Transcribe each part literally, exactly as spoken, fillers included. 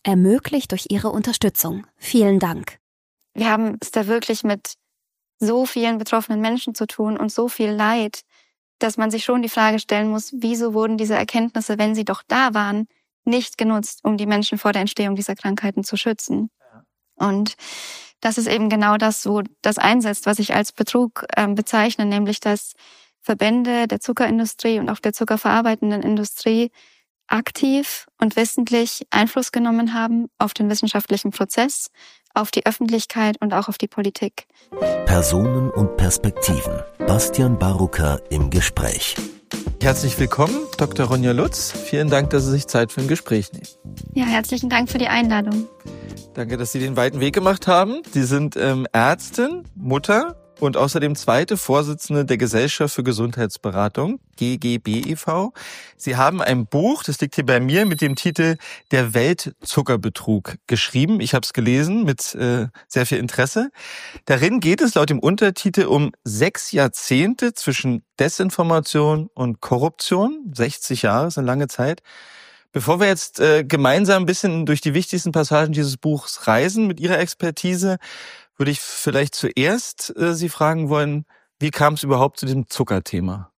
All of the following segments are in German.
ermöglicht durch Ihre Unterstützung. Vielen Dank. Wir haben es da wirklich mit so vielen betroffenen Menschen zu tun und so viel Leid, dass man sich schon die Frage stellen muss, wieso wurden diese Erkenntnisse, wenn sie doch da waren, nicht genutzt, um die Menschen vor der Entstehung dieser Krankheiten zu schützen. Und das ist eben genau das, wo das einsetzt, was ich als Betrug äh, bezeichne, nämlich dass Verbände der Zuckerindustrie und auch der zuckerverarbeitenden Industrie aktiv und wissentlich Einfluss genommen haben auf den wissenschaftlichen Prozess, auf die Öffentlichkeit und auch auf die Politik. Personen und Perspektiven. Bastian Barucker im Gespräch. Herzlich willkommen, Doktor Ronja Lutz. Vielen Dank, dass Sie sich Zeit für ein Gespräch nehmen. Ja, herzlichen Dank für die Einladung. Danke, dass Sie den weiten Weg gemacht haben. Sie sind ähm, Ärztin, Mutter und außerdem zweite Vorsitzende der Gesellschaft für Gesundheitsberatung, G G B e V. Sie haben ein Buch, das liegt hier bei mir, mit dem Titel Der Weltzuckerbetrug geschrieben. Ich habe es gelesen mit äh, sehr viel Interesse. Darin geht es laut dem Untertitel um sechs Jahrzehnte zwischen Desinformation und Korruption. sechzig Jahre ist eine lange Zeit. Bevor wir jetzt äh, gemeinsam ein bisschen durch die wichtigsten Passagen dieses Buchs reisen mit Ihrer Expertise, würde ich vielleicht zuerst äh, Sie fragen wollen, wie kam es überhaupt zu diesem Zuckerthema?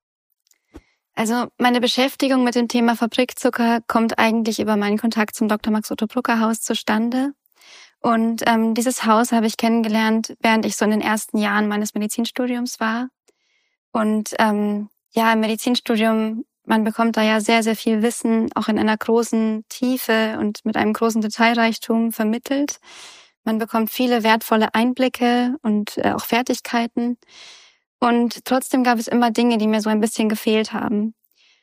Also meine Beschäftigung mit dem Thema Fabrikzucker kommt eigentlich über meinen Kontakt zum Doktor Max Otto Brucker Haus zustande. Und ähm, dieses Haus habe ich kennengelernt, während ich so in den ersten Jahren meines Medizinstudiums war. Und ähm, ja, im Medizinstudium, man bekommt da ja sehr, sehr viel Wissen, auch in einer großen Tiefe und mit einem großen Detailreichtum vermittelt. Man bekommt viele wertvolle Einblicke und äh, auch Fertigkeiten. Und trotzdem gab es immer Dinge, die mir so ein bisschen gefehlt haben.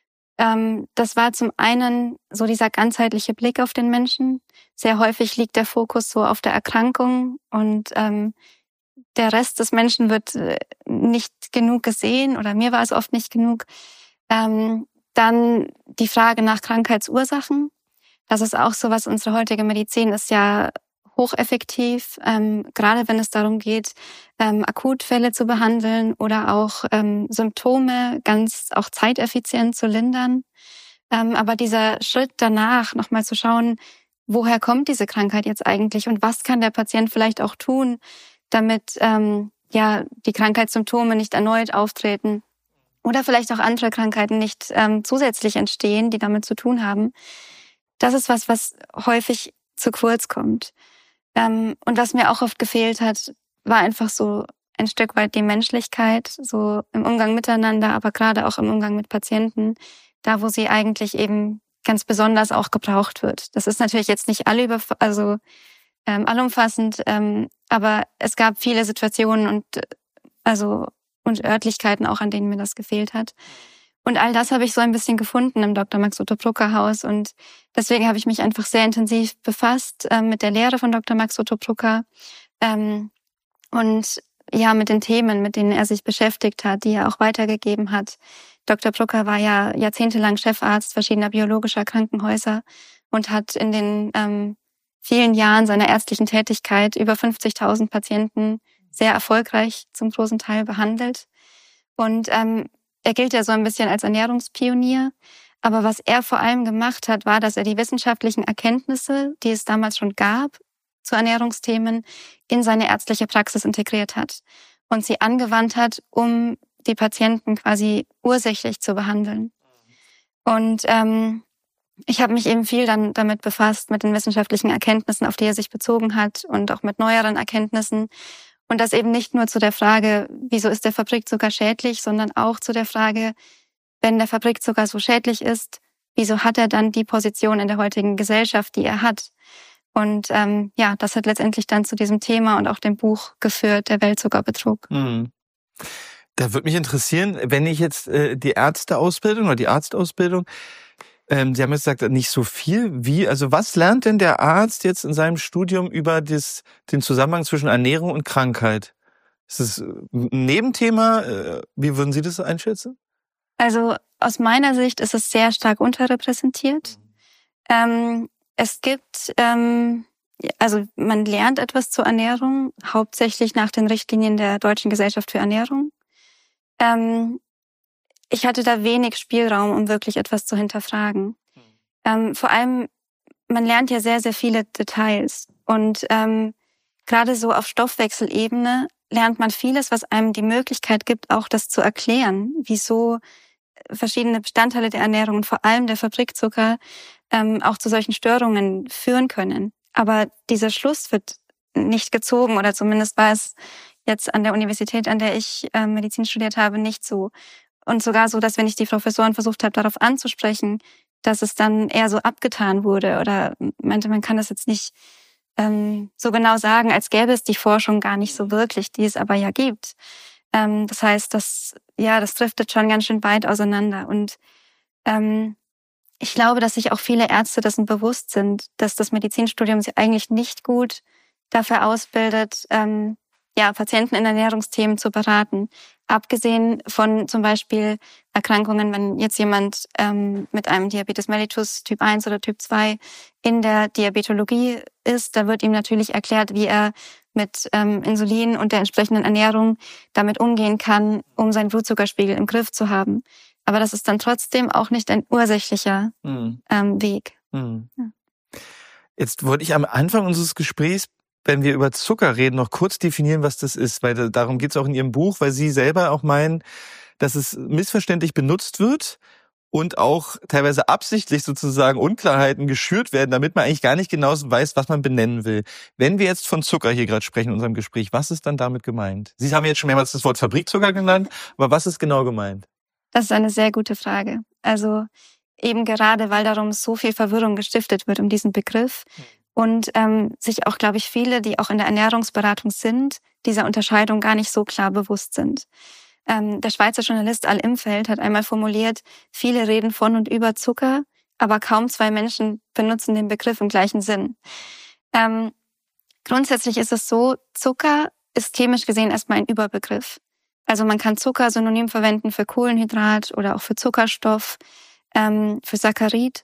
Ähm, das war zum einen so dieser ganzheitliche Blick auf den Menschen. Sehr häufig liegt der Fokus so auf der Erkrankung und ähm, der Rest des Menschen wird äh, nicht genug gesehen oder mir war es oft nicht genug. Ähm, dann die Frage nach Krankheitsursachen. Das ist auch so, was unsere heutige Medizin ist ja hocheffektiv, ähm, gerade wenn es darum geht, ähm, Akutfälle zu behandeln oder auch ähm, Symptome ganz auch zeiteffizient zu lindern. Ähm, aber dieser Schritt danach, nochmal zu schauen, woher kommt diese Krankheit jetzt eigentlich und was kann der Patient vielleicht auch tun, damit ähm, ja die Krankheitssymptome nicht erneut auftreten oder vielleicht auch andere Krankheiten nicht ähm, zusätzlich entstehen, die damit zu tun haben. Das ist was, was häufig zu kurz kommt. Ähm, und was mir auch oft gefehlt hat, war einfach so ein Stück weit die Menschlichkeit, so im Umgang miteinander, aber gerade auch im Umgang mit Patienten, da wo sie eigentlich eben ganz besonders auch gebraucht wird. Das ist natürlich jetzt nicht alle über, also ähm, allumfassend, ähm, aber es gab viele Situationen und also und Örtlichkeiten auch, an denen mir das gefehlt hat. Und all das habe ich so ein bisschen gefunden im Doktor Max Otto Brucker Haus. Und deswegen habe ich mich einfach sehr intensiv befasst äh, mit der Lehre von Doktor Max Otto Brucker ähm, und ja mit den Themen, mit denen er sich beschäftigt hat, die er auch weitergegeben hat. Doktor Brucker war ja jahrzehntelang Chefarzt verschiedener biologischer Krankenhäuser und hat in den ähm, vielen Jahren seiner ärztlichen Tätigkeit über fünfzigtausend Patienten sehr erfolgreich zum großen Teil behandelt. Und ähm, er gilt ja so ein bisschen als Ernährungspionier. Aber was er vor allem gemacht hat, war, dass er die wissenschaftlichen Erkenntnisse, die es damals schon gab, zu Ernährungsthemen, in seine ärztliche Praxis integriert hat und sie angewandt hat, um die Patienten quasi ursächlich zu behandeln. Und ähm, ich habe mich eben viel dann damit befasst, mit den wissenschaftlichen Erkenntnissen, auf die er sich bezogen hat und auch mit neueren Erkenntnissen. Und das eben nicht nur zu der Frage, wieso ist der Fabrikzucker schädlich, sondern auch zu der Frage, wenn der Fabrikzucker so schädlich ist, wieso hat er dann die Position in der heutigen Gesellschaft, die er hat? Und ähm, ja, das hat letztendlich dann zu diesem Thema und auch dem Buch geführt, der Weltzuckerbetrug. Mhm. Da würde mich interessieren, wenn ich jetzt äh, die Ärzteausbildung oder die Arztausbildung, ähm, Sie haben jetzt gesagt, nicht so viel. Wie, also was lernt denn der Arzt jetzt in seinem Studium über das, den Zusammenhang zwischen Ernährung und Krankheit? Ist das ein Nebenthema? Äh, wie würden Sie das einschätzen? Also aus meiner Sicht ist es sehr stark unterrepräsentiert. Ähm, es gibt, ähm, also man lernt etwas zur Ernährung, hauptsächlich nach den Richtlinien der Deutschen Gesellschaft für Ernährung. Ähm, ich hatte da wenig Spielraum, um wirklich etwas zu hinterfragen. Ähm, vor allem man lernt ja sehr, sehr viele Details. Und ähm, gerade so auf Stoffwechselebene lernt man vieles, was einem die Möglichkeit gibt, auch das zu erklären, wieso verschiedene Bestandteile der Ernährung und vor allem der Fabrikzucker ähm, auch zu solchen Störungen führen können. Aber dieser Schluss wird nicht gezogen, oder zumindest war es jetzt an der Universität, an der ich äh, Medizin studiert habe, nicht so. Und sogar so, dass wenn ich die Professoren versucht habe, darauf anzusprechen, dass es dann eher so abgetan wurde oder meinte, man kann das jetzt nicht ähm, so genau sagen, als gäbe es die Forschung gar nicht so wirklich, die es aber ja gibt. Ähm, das heißt, das, ja, das driftet schon ganz schön weit auseinander. Und ähm, ich glaube, dass sich auch viele Ärzte dessen bewusst sind, dass das Medizinstudium sie eigentlich nicht gut dafür ausbildet, ähm, ja, Patienten in Ernährungsthemen zu beraten. Abgesehen von zum Beispiel Erkrankungen, wenn jetzt jemand ähm, mit einem Diabetes mellitus Typ eins oder Typ zwei in der Diabetologie ist, da wird ihm natürlich erklärt, wie er mit ähm, Insulin und der entsprechenden Ernährung damit umgehen kann, um seinen Blutzuckerspiegel im Griff zu haben. Aber das ist dann trotzdem auch nicht ein ursächlicher mhm. ähm, Weg. Mhm. Ja. Jetzt wollte ich am Anfang unseres Gesprächs, wenn wir über Zucker reden, noch kurz definieren, was das ist, weil darum geht es auch in Ihrem Buch, weil Sie selber auch meinen, dass es missverständlich benutzt wird und auch teilweise absichtlich sozusagen Unklarheiten geschürt werden, damit man eigentlich gar nicht genau weiß, was man benennen will. Wenn wir jetzt von Zucker hier gerade sprechen in unserem Gespräch, was ist dann damit gemeint? Sie haben jetzt schon mehrmals das Wort Fabrikzucker genannt, aber was ist genau gemeint? Das ist eine sehr gute Frage. Also eben gerade, weil darum so viel Verwirrung gestiftet wird um diesen Begriff. Und ähm, sich auch, glaube ich, viele, die auch in der Ernährungsberatung sind, dieser Unterscheidung gar nicht so klar bewusst sind. Ähm, der Schweizer Journalist Al Imfeld hat einmal formuliert, viele reden von und über Zucker, aber kaum zwei Menschen benutzen den Begriff im gleichen Sinn. Ähm, grundsätzlich ist es so, Zucker ist chemisch gesehen erstmal ein Überbegriff. Also man kann Zucker synonym verwenden für Kohlenhydrat oder auch für Zuckerstoff, ähm, für Saccharid.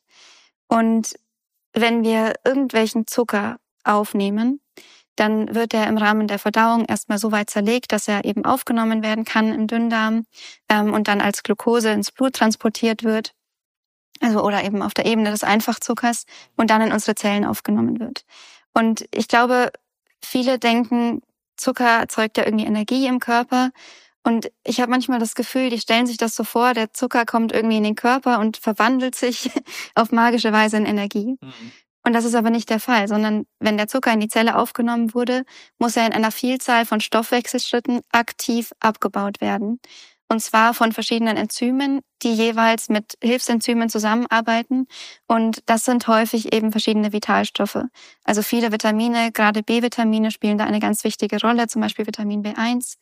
Und wenn wir irgendwelchen Zucker aufnehmen, dann wird er im Rahmen der Verdauung erstmal so weit zerlegt, dass er eben aufgenommen werden kann im Dünndarm ähm, und dann als Glucose ins Blut transportiert wird, also oder eben auf der Ebene des Einfachzuckers und dann in unsere Zellen aufgenommen wird. Und ich glaube, viele denken, Zucker erzeugt ja irgendwie Energie im Körper. Und ich habe manchmal das Gefühl, die stellen sich das so vor, der Zucker kommt irgendwie in den Körper und verwandelt sich auf magische Weise in Energie. Mhm. Und das ist aber nicht der Fall, sondern wenn der Zucker in die Zelle aufgenommen wurde, muss er in einer Vielzahl von Stoffwechselschritten aktiv abgebaut werden. Und zwar von verschiedenen Enzymen, die jeweils mit Hilfsenzymen zusammenarbeiten. Und das sind häufig eben verschiedene Vitalstoffe. Also viele Vitamine, gerade B-Vitamine spielen da eine ganz wichtige Rolle, zum Beispiel Vitamin B eins.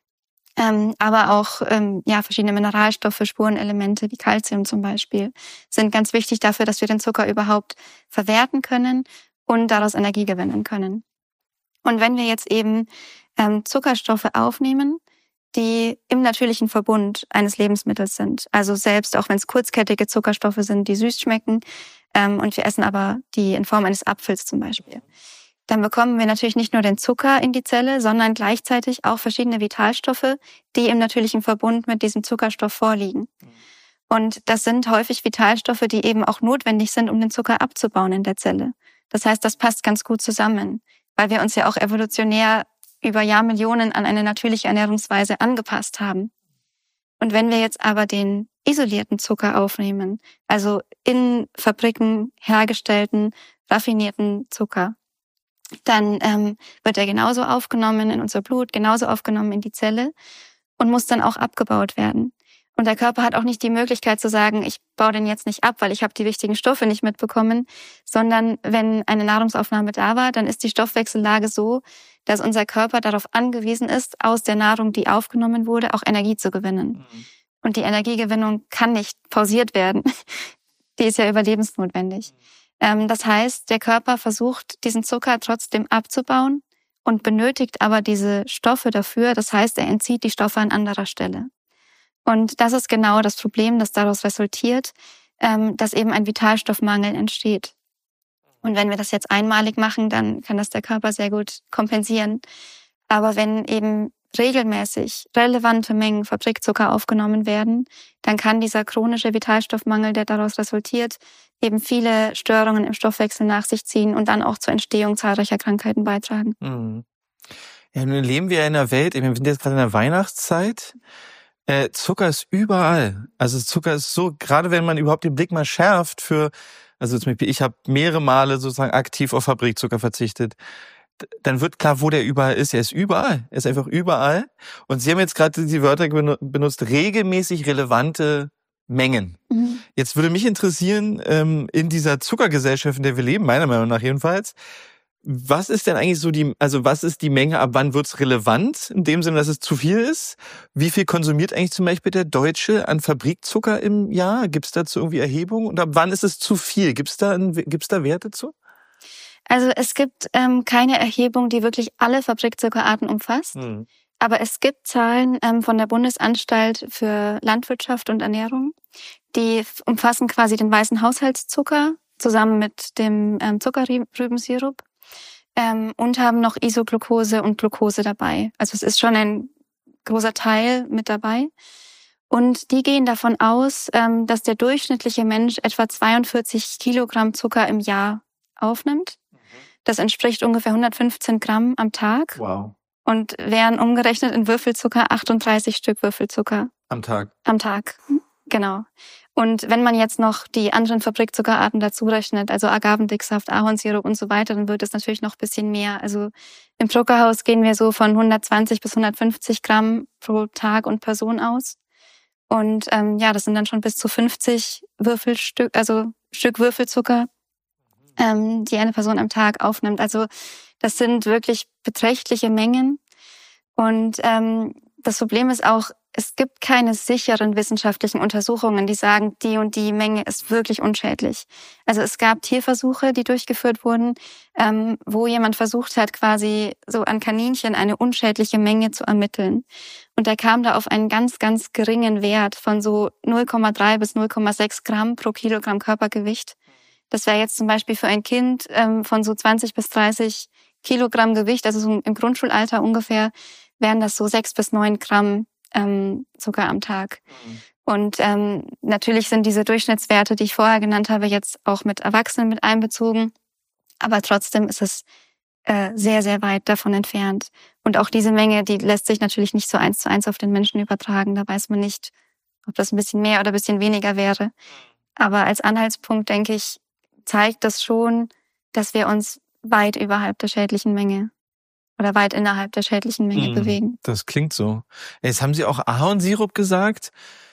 Ähm, aber auch ähm, ja verschiedene Mineralstoffe, Spurenelemente wie Calcium zum Beispiel sind ganz wichtig dafür, dass wir den Zucker überhaupt verwerten können und daraus Energie gewinnen können. Und wenn wir jetzt eben ähm, Zuckerstoffe aufnehmen, die im natürlichen Verbund eines Lebensmittels sind, also selbst auch wenn es kurzkettige Zuckerstoffe sind, die süß schmecken, ähm, und wir essen aber die in Form eines Apfels zum Beispiel, dann bekommen wir natürlich nicht nur den Zucker in die Zelle, sondern gleichzeitig auch verschiedene Vitalstoffe, die im natürlichen Verbund mit diesem Zuckerstoff vorliegen. Und das sind häufig Vitalstoffe, die eben auch notwendig sind, um den Zucker abzubauen in der Zelle. Das heißt, das passt ganz gut zusammen, weil wir uns ja auch evolutionär über Jahrmillionen an eine natürliche Ernährungsweise angepasst haben. Und wenn wir jetzt aber den isolierten Zucker aufnehmen, also in Fabriken hergestellten, raffinierten Zucker, dann ähm, wird er genauso aufgenommen in unser Blut, genauso aufgenommen in die Zelle und muss dann auch abgebaut werden. Und der Körper hat auch nicht die Möglichkeit zu sagen, ich baue den jetzt nicht ab, weil ich habe die wichtigen Stoffe nicht mitbekommen, sondern wenn eine Nahrungsaufnahme da war, dann ist die Stoffwechsellage so, dass unser Körper darauf angewiesen ist, aus der Nahrung, die aufgenommen wurde, auch Energie zu gewinnen. Mhm. Und die Energiegewinnung kann nicht pausiert werden. Die ist ja überlebensnotwendig. Mhm. Das heißt, der Körper versucht, diesen Zucker trotzdem abzubauen und benötigt aber diese Stoffe dafür. Das heißt, er entzieht die Stoffe an anderer Stelle. Und das ist genau das Problem, das daraus resultiert, dass eben ein Vitalstoffmangel entsteht. Und wenn wir das jetzt einmalig machen, dann kann das der Körper sehr gut kompensieren. Aber wenn eben regelmäßig relevante Mengen Fabrikzucker aufgenommen werden, dann kann dieser chronische Vitalstoffmangel, der daraus resultiert, eben viele Störungen im Stoffwechsel nach sich ziehen und dann auch zur Entstehung zahlreicher Krankheiten beitragen. Mhm. Ja, nun leben wir in einer Welt, wir sind jetzt gerade in der Weihnachtszeit. Äh, Zucker ist überall. Also Zucker ist so, gerade wenn man überhaupt den Blick mal schärft für, also zum Beispiel ich habe mehrere Male sozusagen aktiv auf Fabrikzucker verzichtet, dann wird klar, wo der überall ist. Er ist überall. Er ist einfach überall. Und Sie haben jetzt gerade die Wörter benutzt, regelmäßig relevante Mengen. Mhm. Jetzt würde mich interessieren, ähm, in dieser Zuckergesellschaft, in der wir leben, meiner Meinung nach jedenfalls, was ist denn eigentlich so die, also was ist die Menge, ab wann wird's relevant? In dem Sinne, dass es zu viel ist? Wie viel konsumiert eigentlich zum Beispiel der Deutsche an Fabrikzucker im Jahr? Gibt's dazu irgendwie Erhebungen? Und ab wann ist es zu viel? Gibt's da, gibt's da Werte zu? Also es gibt ähm, keine Erhebung, die wirklich alle Fabrikzuckerarten umfasst. Hm. Aber es gibt Zahlen ähm, von der Bundesanstalt für Landwirtschaft und Ernährung, die umfassen quasi den weißen Haushaltszucker zusammen mit dem ähm, Zuckerrübensirup. Ähm, und haben noch Isoglucose und Glucose dabei. Also es ist schon ein großer Teil mit dabei. Und die gehen davon aus, ähm, dass der durchschnittliche Mensch etwa zweiundvierzig Kilogramm Zucker im Jahr aufnimmt. Das entspricht ungefähr hundertfünfzehn Gramm am Tag. Wow. Und wären umgerechnet in Würfelzucker achtunddreißig Stück Würfelzucker. Am Tag? Am Tag, genau. Und wenn man jetzt noch die anderen Fabrikzuckerarten dazu rechnet, also Agavendicksaft, Ahornsirup und so weiter, dann wird es natürlich noch ein bisschen mehr. Also im Druckerhaus gehen wir so von hundertzwanzig bis hundertfünfzig Gramm pro Tag und Person aus. Und ähm, ja, das sind dann schon bis zu fünfzig Würfelstück, also Stück Würfelzucker, ähm, die eine Person am Tag aufnimmt. Also das sind wirklich beträchtliche Mengen. Und ähm, das Problem ist auch, es gibt keine sicheren wissenschaftlichen Untersuchungen, die sagen, die und die Menge ist wirklich unschädlich. Also es gab Tierversuche, die durchgeführt wurden, ähm, wo jemand versucht hat, quasi so an Kaninchen eine unschädliche Menge zu ermitteln. Und er kam da auf einen ganz, ganz geringen Wert von so null Komma drei bis null Komma sechs Gramm pro Kilogramm Körpergewicht. Das wäre jetzt zum Beispiel für ein Kind ähm, von so zwanzig bis dreißig Kilogramm Gewicht, also so im Grundschulalter ungefähr, wären das so sechs bis neun Gramm ähm, Zucker am Tag. Mhm. Und ähm, natürlich sind diese Durchschnittswerte, die ich vorher genannt habe, jetzt auch mit Erwachsenen mit einbezogen. Aber trotzdem ist es äh, sehr, sehr weit davon entfernt. Und auch diese Menge, die lässt sich natürlich nicht so eins zu eins auf den Menschen übertragen. Da weiß man nicht, ob das ein bisschen mehr oder ein bisschen weniger wäre. Aber als Anhaltspunkt, denke ich, zeigt das schon, dass wir uns weit überhalb der schädlichen Menge oder weit innerhalb der schädlichen Menge mm, bewegen. Das klingt so. Jetzt haben Sie auch Ahornsirup gesagt.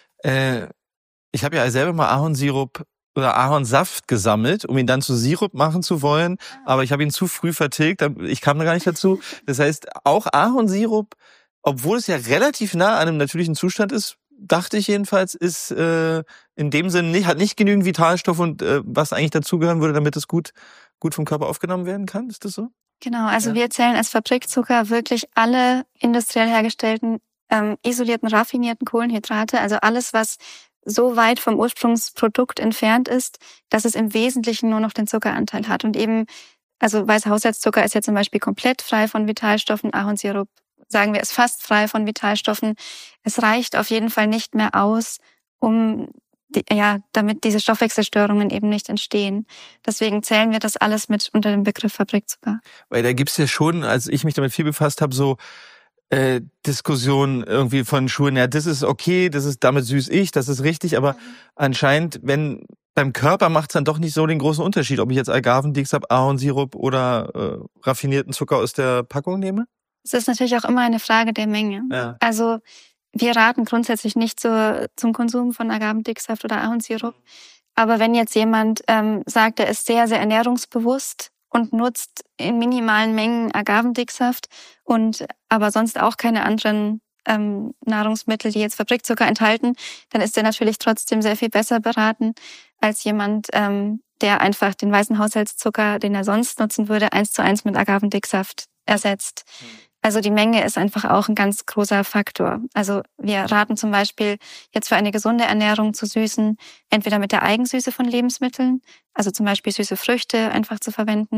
Äh, ich habe ja selber mal Ahornsirup oder Ahornsaft gesammelt, um ihn dann zu Sirup machen zu wollen. Aber ich habe ihn zu früh vertilgt. Ich kam da gar nicht dazu. Das heißt, auch Ahornsirup, obwohl es ja relativ nah an einem natürlichen Zustand ist, dachte ich jedenfalls, ist äh, in dem Sinne nicht, hat nicht genügend Vitalstoff und äh, was eigentlich dazugehören würde, damit es gut gut vom Körper aufgenommen werden kann. Ist das so? Genau, also ja. Wir zählen als Fabrikzucker wirklich alle industriell hergestellten, ähm, isolierten, raffinierten Kohlenhydrate, also alles, was so weit vom Ursprungsprodukt entfernt ist, dass es im Wesentlichen nur noch den Zuckeranteil hat. Und eben, also weißer Haushaltszucker ist ja zum Beispiel komplett frei von Vitalstoffen, Ahornsirup, sagen wir, ist fast frei von Vitalstoffen. Es reicht auf jeden Fall nicht mehr aus, um die, ja, damit diese Stoffwechselstörungen eben nicht entstehen. Deswegen zählen wir das alles mit unter dem Begriff Fabrikzucker. Weil da gibt's ja schon, als ich mich damit viel befasst habe, so äh, Diskussionen irgendwie von Schulen, ja, das ist okay, das ist damit süß ich, das ist richtig, aber mhm. anscheinend, wenn beim Körper macht's dann doch nicht so den großen Unterschied, ob ich jetzt Agavendicksaft, Ahornsirup oder äh, raffinierten Zucker aus der Packung nehme? Es ist natürlich auch immer eine Frage der Menge. Ja. Also wir raten grundsätzlich nicht zur, zum Konsum von Agavendicksaft oder Ahornsirup. Aber wenn jetzt jemand ähm, sagt, er ist sehr, sehr ernährungsbewusst und nutzt in minimalen Mengen Agavendicksaft und aber sonst auch keine anderen ähm, Nahrungsmittel, die jetzt Fabrikzucker enthalten, dann ist er natürlich trotzdem sehr viel besser beraten als jemand, ähm, der einfach den weißen Haushaltszucker, den er sonst nutzen würde, eins zu eins mit Agavendicksaft ersetzt. Mhm. Also die Menge ist einfach auch ein ganz großer Faktor. Also wir raten zum Beispiel jetzt für eine gesunde Ernährung zu süßen, entweder mit der Eigensüße von Lebensmitteln, also zum Beispiel süße Früchte einfach zu verwenden,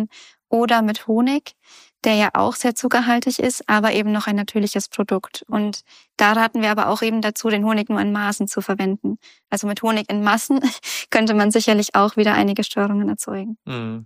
oder mit Honig, der ja auch sehr zuckerhaltig ist, aber eben noch ein natürliches Produkt. Und da raten wir aber auch eben dazu, den Honig nur in Maßen zu verwenden. Also mit Honig in Massen könnte man sicherlich auch wieder einige Störungen erzeugen. Mhm.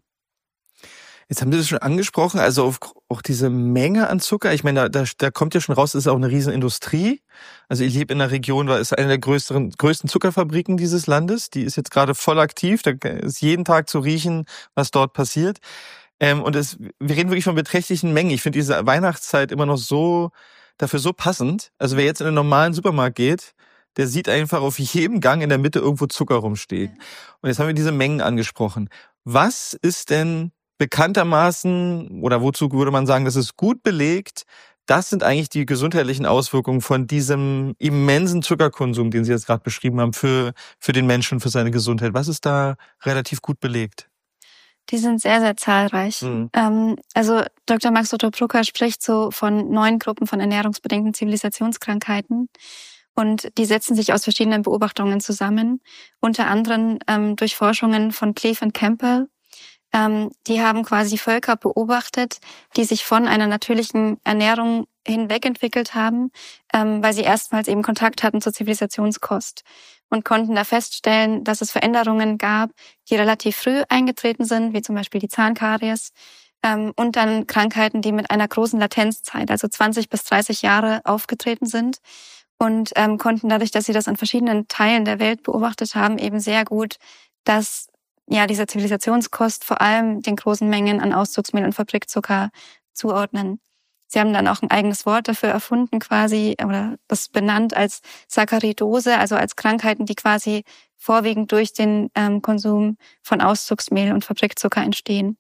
Jetzt haben Sie das schon angesprochen, also auf, auch diese Menge an Zucker. Ich meine, da, da kommt ja schon raus, das ist auch eine Riesenindustrie. Also ich lebe in einer Region, da ist eine der größeren, größten Zuckerfabriken dieses Landes. Die ist jetzt gerade voll aktiv. Da ist jeden Tag zu riechen, was dort passiert. Ähm, und es, wir reden wirklich von beträchtlichen Mengen. Ich finde diese Weihnachtszeit immer noch so, dafür so passend. Also wer jetzt in einen normalen Supermarkt geht, der sieht einfach auf jedem Gang in der Mitte irgendwo Zucker rumstehen. Und jetzt haben wir diese Mengen angesprochen. Was ist denn bekanntermaßen, oder wozu würde man sagen, das ist gut belegt, das sind eigentlich die gesundheitlichen Auswirkungen von diesem immensen Zuckerkonsum, den Sie jetzt gerade beschrieben haben, für, für den Menschen, für seine Gesundheit. Was ist da relativ gut belegt? Die sind sehr, sehr zahlreich. Mhm. Ähm, also Doktor Max Otto Plucker spricht so von neun Gruppen von ernährungsbedingten Zivilisationskrankheiten. Und die setzen sich aus verschiedenen Beobachtungen zusammen, unter anderem ähm, durch Forschungen von Cleave und Campbell. Ähm, die haben quasi Völker beobachtet, die sich von einer natürlichen Ernährung hinweg entwickelt haben, ähm, weil sie erstmals eben Kontakt hatten zur Zivilisationskost und konnten da feststellen, dass es Veränderungen gab, die relativ früh eingetreten sind, wie zum Beispiel die Zahnkaries, ähm, und dann Krankheiten, die mit einer großen Latenzzeit, also zwanzig bis dreißig Jahre, aufgetreten sind. Und ähm, konnten dadurch, dass sie das an verschiedenen Teilen der Welt beobachtet haben, eben sehr gut, dass ja dieser Zivilisationskost vor allem den großen Mengen an Auszugsmehl und Fabrikzucker zuordnen. Sie haben dann auch ein eigenes Wort dafür erfunden quasi, oder das benannt als Saccharidose, also als Krankheiten, die quasi vorwiegend durch den ähm, Konsum von Auszugsmehl und Fabrikzucker entstehen.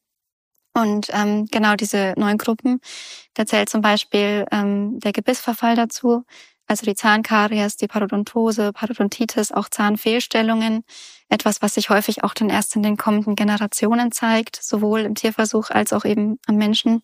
Und ähm, genau diese neun Gruppen, da zählt zum Beispiel ähm, der Gebissverfall dazu, also die Zahnkaries, die Parodontose, Parodontitis, auch Zahnfehlstellungen. Etwas, was sich häufig auch dann erst in den kommenden Generationen zeigt, sowohl im Tierversuch als auch eben am Menschen.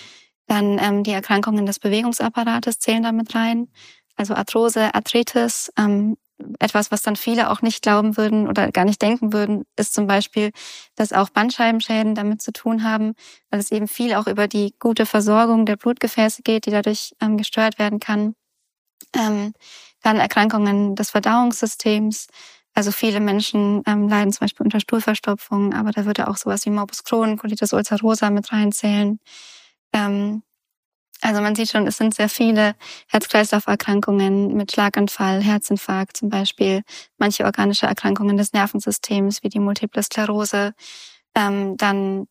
Dann ähm, die Erkrankungen des Bewegungsapparates zählen damit rein. Also Arthrose, Arthritis. Ähm, etwas, was dann viele auch nicht glauben würden oder gar nicht denken würden, ist zum Beispiel, dass auch Bandscheibenschäden damit zu tun haben, weil es eben viel auch über die gute Versorgung der Blutgefäße geht, die dadurch ähm, gestört werden kann. Ähm, dann Erkrankungen des Verdauungssystems. Also viele Menschen ähm, leiden zum Beispiel unter Stuhlverstopfung, aber da würde auch sowas wie Morbus Crohn, Colitis ulcerosa mit reinzählen. Ähm, also man sieht schon, es sind sehr viele Herz-Kreislauf-Erkrankungen mit Schlaganfall, Herzinfarkt zum Beispiel, manche organische Erkrankungen des Nervensystems wie die Multiple Sklerose. Ähm, dann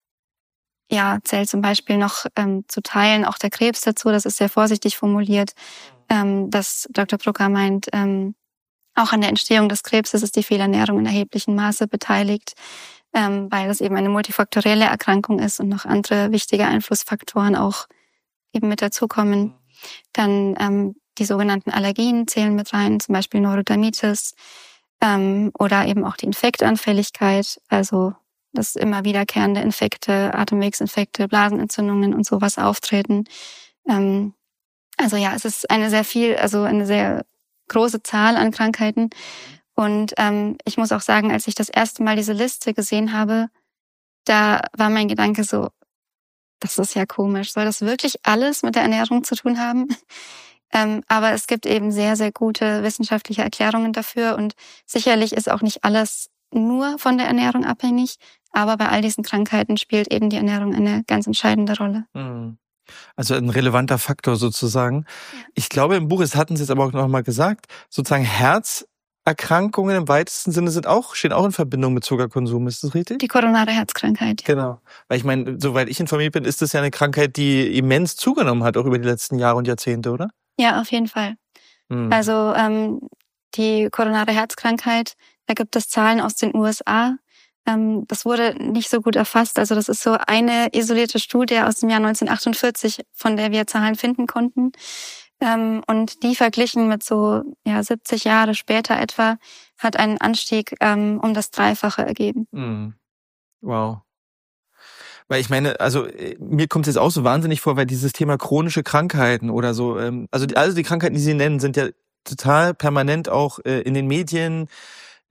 ja zählt zum Beispiel noch ähm, zu Teilen auch der Krebs dazu, das ist sehr vorsichtig formuliert, ähm, dass Doktor Plucker meint, ähm, auch an der Entstehung des Krebses ist die Fehlernährung in erheblichem Maße beteiligt, ähm, weil das eben eine multifaktorielle Erkrankung ist und noch andere wichtige Einflussfaktoren auch eben mit dazukommen. Dann ähm, die sogenannten Allergien zählen mit rein, zum Beispiel Neurodermitis ähm, oder eben auch die Infektanfälligkeit, also dass immer wiederkehrende Infekte, Atemwegsinfekte, Blasenentzündungen und sowas auftreten. Ähm, also ja, es ist eine sehr viel, also eine sehr große Zahl an Krankheiten. Und ähm, ich muss auch sagen, als ich das erste Mal diese Liste gesehen habe, da war mein Gedanke so, das ist ja komisch. Soll das wirklich alles mit der Ernährung zu tun haben? ähm, aber es gibt eben sehr, sehr gute wissenschaftliche Erklärungen dafür. Und sicherlich ist auch nicht alles nur von der Ernährung abhängig. Aber bei all diesen Krankheiten spielt eben die Ernährung eine ganz entscheidende Rolle. Also ein relevanter Faktor sozusagen. Ja. Ich glaube im Buch, es hatten Sie es aber auch noch mal gesagt, sozusagen Herzerkrankungen im weitesten Sinne sind auch, stehen auch in Verbindung mit Zuckerkonsum. Ist das richtig? Die koronare Herzkrankheit. Genau. Weil ich meine, soweit ich informiert bin, ist das ja eine Krankheit, die immens zugenommen hat, auch über die letzten Jahre und Jahrzehnte, oder? Ja, auf jeden Fall. Hm. Also ähm, die koronare Herzkrankheit, da gibt es Zahlen aus den U S A. Ähm, das wurde nicht so gut erfasst. Also das ist so eine isolierte Studie aus dem Jahr neunzehnhundertachtundvierzig, von der wir Zahlen finden konnten. Ähm, und die verglichen mit so ja siebzig Jahre später etwa, hat einen Anstieg ähm, um das Dreifache ergeben. Mhm. Wow. Weil ich meine, also mir kommt es jetzt auch so wahnsinnig vor, weil dieses Thema chronische Krankheiten oder so, ähm, also die, also die Krankheiten, die Sie nennen, sind ja total permanent auch äh, in den Medien,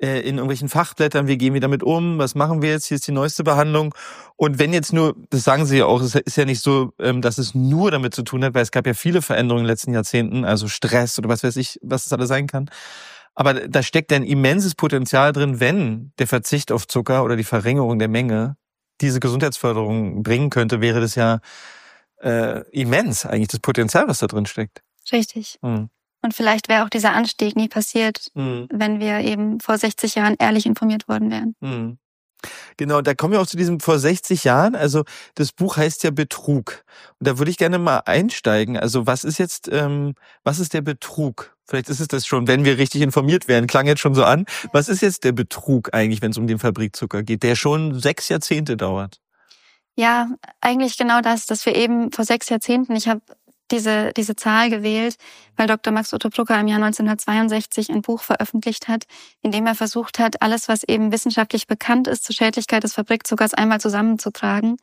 äh, in irgendwelchen Fachblättern, wie gehen wir damit um, was machen wir jetzt, hier ist die neueste Behandlung. Und wenn jetzt nur, das sagen Sie ja auch, es ist ja nicht so, ähm, dass es nur damit zu tun hat, weil es gab ja viele Veränderungen in den letzten Jahrzehnten, also Stress oder was weiß ich, was das alles sein kann. Aber da steckt ein immenses Potenzial drin, wenn der Verzicht auf Zucker oder die Verringerung der Menge diese Gesundheitsförderung bringen könnte, wäre das ja äh, immens eigentlich, das Potenzial, was da drin steckt. Richtig. Hm. Und vielleicht wäre auch dieser Anstieg nie passiert, hm. wenn wir eben vor sechzig Jahren ehrlich informiert worden wären. Hm. Genau, da kommen wir auch zu diesem vor sechzig Jahren. Also das Buch heißt ja Betrug. Und da würde ich gerne mal einsteigen. Also was ist jetzt, ähm, was ist der Betrug? Vielleicht ist es das schon, wenn wir richtig informiert werden. Klang jetzt schon so an. Was ist jetzt der Betrug eigentlich, wenn es um den Fabrikzucker geht, der schon sechs Jahrzehnte dauert? Ja, eigentlich genau das, dass wir eben vor sechs Jahrzehnten, ich habe diese diese Zahl gewählt, weil Doktor Max Otto Plucker im Jahr neunzehnhundertzweiundsechzig ein Buch veröffentlicht hat, in dem er versucht hat, alles, was eben wissenschaftlich bekannt ist zur Schädlichkeit des Fabrikzuckers, einmal zusammenzutragen.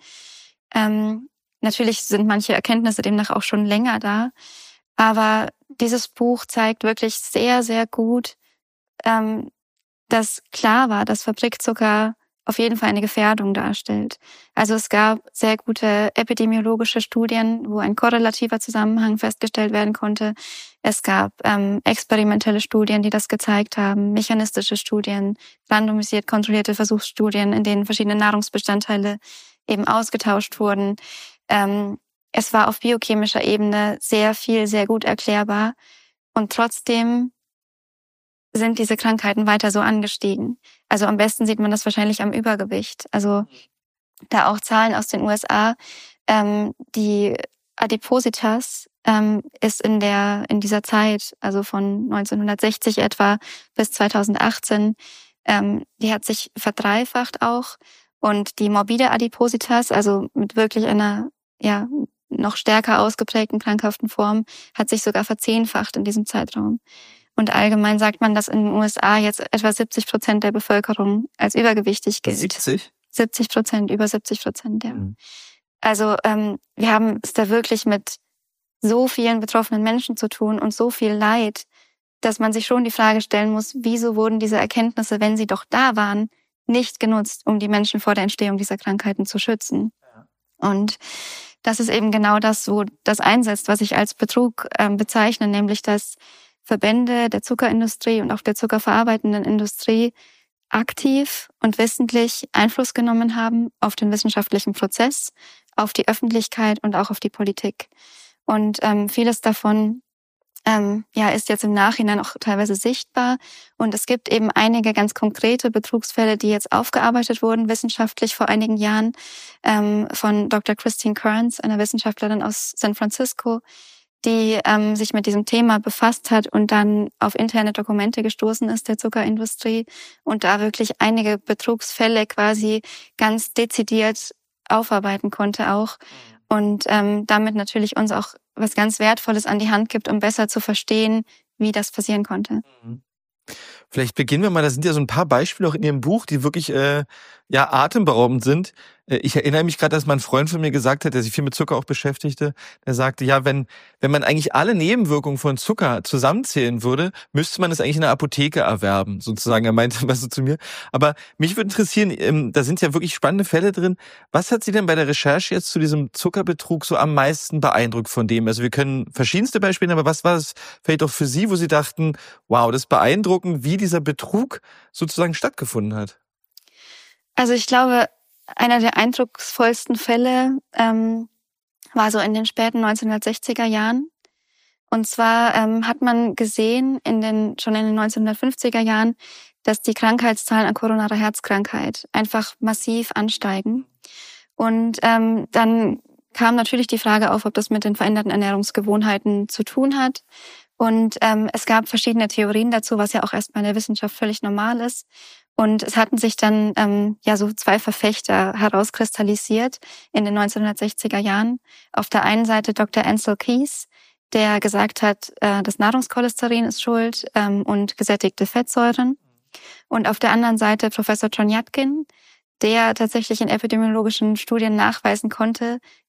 Ähm, natürlich sind manche Erkenntnisse demnach auch schon länger da, aber dieses Buch zeigt wirklich sehr, sehr gut, ähm, dass klar war, dass Fabrikzucker auf jeden Fall eine Gefährdung darstellt. Also es gab sehr gute epidemiologische Studien, wo ein korrelativer Zusammenhang festgestellt werden konnte. Es gab ähm, experimentelle Studien, die das gezeigt haben, mechanistische Studien, randomisiert kontrollierte Versuchsstudien, in denen verschiedene Nahrungsbestandteile eben ausgetauscht wurden. Ähm, es war auf biochemischer Ebene sehr viel, sehr gut erklärbar. Und trotzdem sind diese Krankheiten weiter so angestiegen. Also am besten sieht man das wahrscheinlich am Übergewicht. Also da auch Zahlen aus den U S A. Ähm, die Adipositas ähm, ist in der in dieser Zeit, also von neunzehnhundertsechzig etwa bis zweitausendachtzehn, ähm, die hat sich verdreifacht auch. Und die morbide Adipositas, also mit wirklich einer ja noch stärker ausgeprägten krankhaften Form, hat sich sogar verzehnfacht in diesem Zeitraum. Und allgemein sagt man, dass in den U S A jetzt etwa siebzig Prozent der Bevölkerung als übergewichtig gilt. siebzig? siebzig Prozent, über siebzig Prozent, ja. Mhm. Also ähm, wir haben es da wirklich mit so vielen betroffenen Menschen zu tun und so viel Leid, dass man sich schon die Frage stellen muss, wieso wurden diese Erkenntnisse, wenn sie doch da waren, nicht genutzt, um die Menschen vor der Entstehung dieser Krankheiten zu schützen. Ja. Und das ist eben genau das, wo das einsetzt, was ich als Betrug ähm, bezeichne, nämlich dass Verbände der Zuckerindustrie und auch der zuckerverarbeitenden Industrie aktiv und wissentlich Einfluss genommen haben auf den wissenschaftlichen Prozess, auf die Öffentlichkeit und auch auf die Politik. Und ähm, vieles davon ähm, ja ist jetzt im Nachhinein auch teilweise sichtbar. Und es gibt eben einige ganz konkrete Betrugsfälle, die jetzt aufgearbeitet wurden, wissenschaftlich vor einigen Jahren, ähm, von Doktor Christine Kearns, einer Wissenschaftlerin aus San Francisco, die ähm, sich mit diesem Thema befasst hat und dann auf interne Dokumente gestoßen ist der Zuckerindustrie und da wirklich einige Betrugsfälle quasi ganz dezidiert aufarbeiten konnte auch und ähm, damit natürlich uns auch was ganz Wertvolles an die Hand gibt, um besser zu verstehen, wie das passieren konnte. Vielleicht beginnen wir mal, da sind ja so ein paar Beispiele auch in Ihrem Buch, die wirklich äh, ja atemberaubend sind. Ich erinnere mich gerade, dass mein Freund von mir gesagt hat, der sich viel mit Zucker auch beschäftigte, der sagte, ja, wenn wenn man eigentlich alle Nebenwirkungen von Zucker zusammenzählen würde, müsste man es eigentlich in der Apotheke erwerben, sozusagen. Er meinte was so zu mir. Aber mich würde interessieren, ähm, da sind ja wirklich spannende Fälle drin. Was hat Sie denn bei der Recherche jetzt zu diesem Zuckerbetrug so am meisten beeindruckt von dem? Also wir können verschiedenste Beispiele nehmen, aber was war es vielleicht auch für Sie, wo Sie dachten, wow, das ist beeindruckend, wie dieser Betrug sozusagen stattgefunden hat? Also ich glaube, einer der eindrucksvollsten Fälle ähm, war so in den späten neunzehnhundertsechziger Jahren. Und zwar ähm, hat man gesehen in den schon in den neunzehnhundertfünfziger Jahren, dass die Krankheitszahlen an koronarer Herzkrankheit einfach massiv ansteigen. Und ähm, dann kam natürlich die Frage auf, ob das mit den veränderten Ernährungsgewohnheiten zu tun hat. Und ähm, es gab verschiedene Theorien dazu, was ja auch erstmal in der Wissenschaft völlig normal ist. Und es hatten sich dann ähm, ja so zwei Verfechter herauskristallisiert in den neunzehnhundertsechziger Jahren. Auf der einen Seite Doktor Ancel Keys, der gesagt hat, äh, das Nahrungscholesterin ist schuld ähm, und gesättigte Fettsäuren. Und auf der anderen Seite Professor John Yudkin, der tatsächlich in epidemiologischen Studien nachweisen konnte,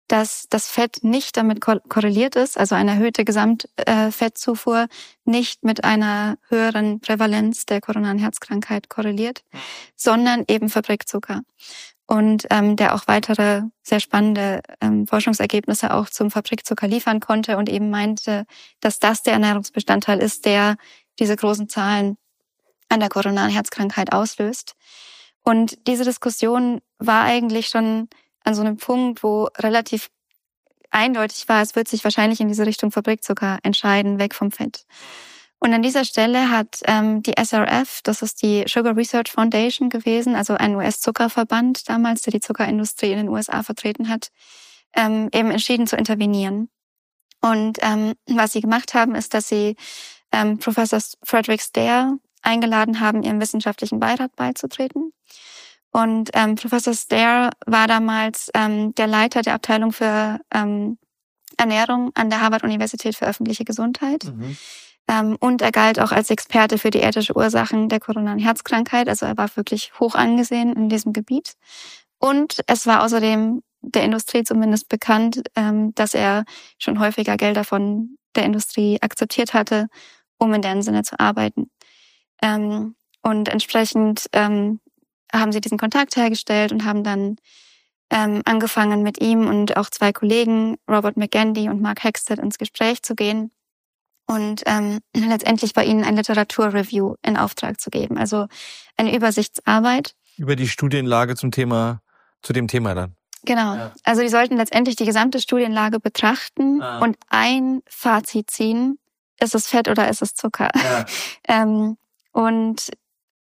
dass das Fett nicht damit ko- korreliert ist, also eine erhöhte Gesamtfettzufuhr nicht mit einer höheren Prävalenz der koronaren Herzkrankheit korreliert, sondern eben Fabrikzucker. Und ähm, der auch weitere sehr spannende ähm, Forschungsergebnisse auch zum Fabrikzucker liefern konnte und eben meinte, dass das der Ernährungsbestandteil ist, der diese großen Zahlen an der koronaren Herzkrankheit auslöst. Und diese Diskussion war eigentlich schon an so einem Punkt, wo relativ eindeutig war, es wird sich wahrscheinlich in diese Richtung Fabrikzucker entscheiden, weg vom Fett. Und an dieser Stelle hat ähm, die S R F, das ist die Sugar Research Foundation gewesen, also ein U S-Zuckerverband damals, der die Zuckerindustrie in den U S A vertreten hat, ähm, eben entschieden zu intervenieren. Und ähm, was sie gemacht haben, ist, dass sie ähm, Professor Frederick Stare eingeladen haben, ihrem wissenschaftlichen Beirat beizutreten. Und ähm, Professor Stare war damals ähm, der Leiter der Abteilung für ähm, Ernährung an der Harvard-Universität für öffentliche Gesundheit. Mhm. Ähm, und er galt auch als Experte für die ethische Ursachen der koronaren Herzkrankheit. Also er war wirklich hoch angesehen in diesem Gebiet. Und es war außerdem der Industrie zumindest bekannt, ähm, dass er schon häufiger Gelder von der Industrie akzeptiert hatte, um in deren Sinne zu arbeiten. Ähm, und entsprechend ähm, haben sie diesen Kontakt hergestellt und haben dann ähm, angefangen mit ihm und auch zwei Kollegen, Robert McGandy und Mark Hexted, ins Gespräch zu gehen und ähm, letztendlich bei ihnen ein Literaturreview in Auftrag zu geben, also eine Übersichtsarbeit. Über die Studienlage zum Thema, zu dem Thema dann. Genau. Ja. Also die sollten letztendlich die gesamte Studienlage betrachten ah. und ein Fazit ziehen, ist es Fett oder ist es Zucker? Ja. ähm, und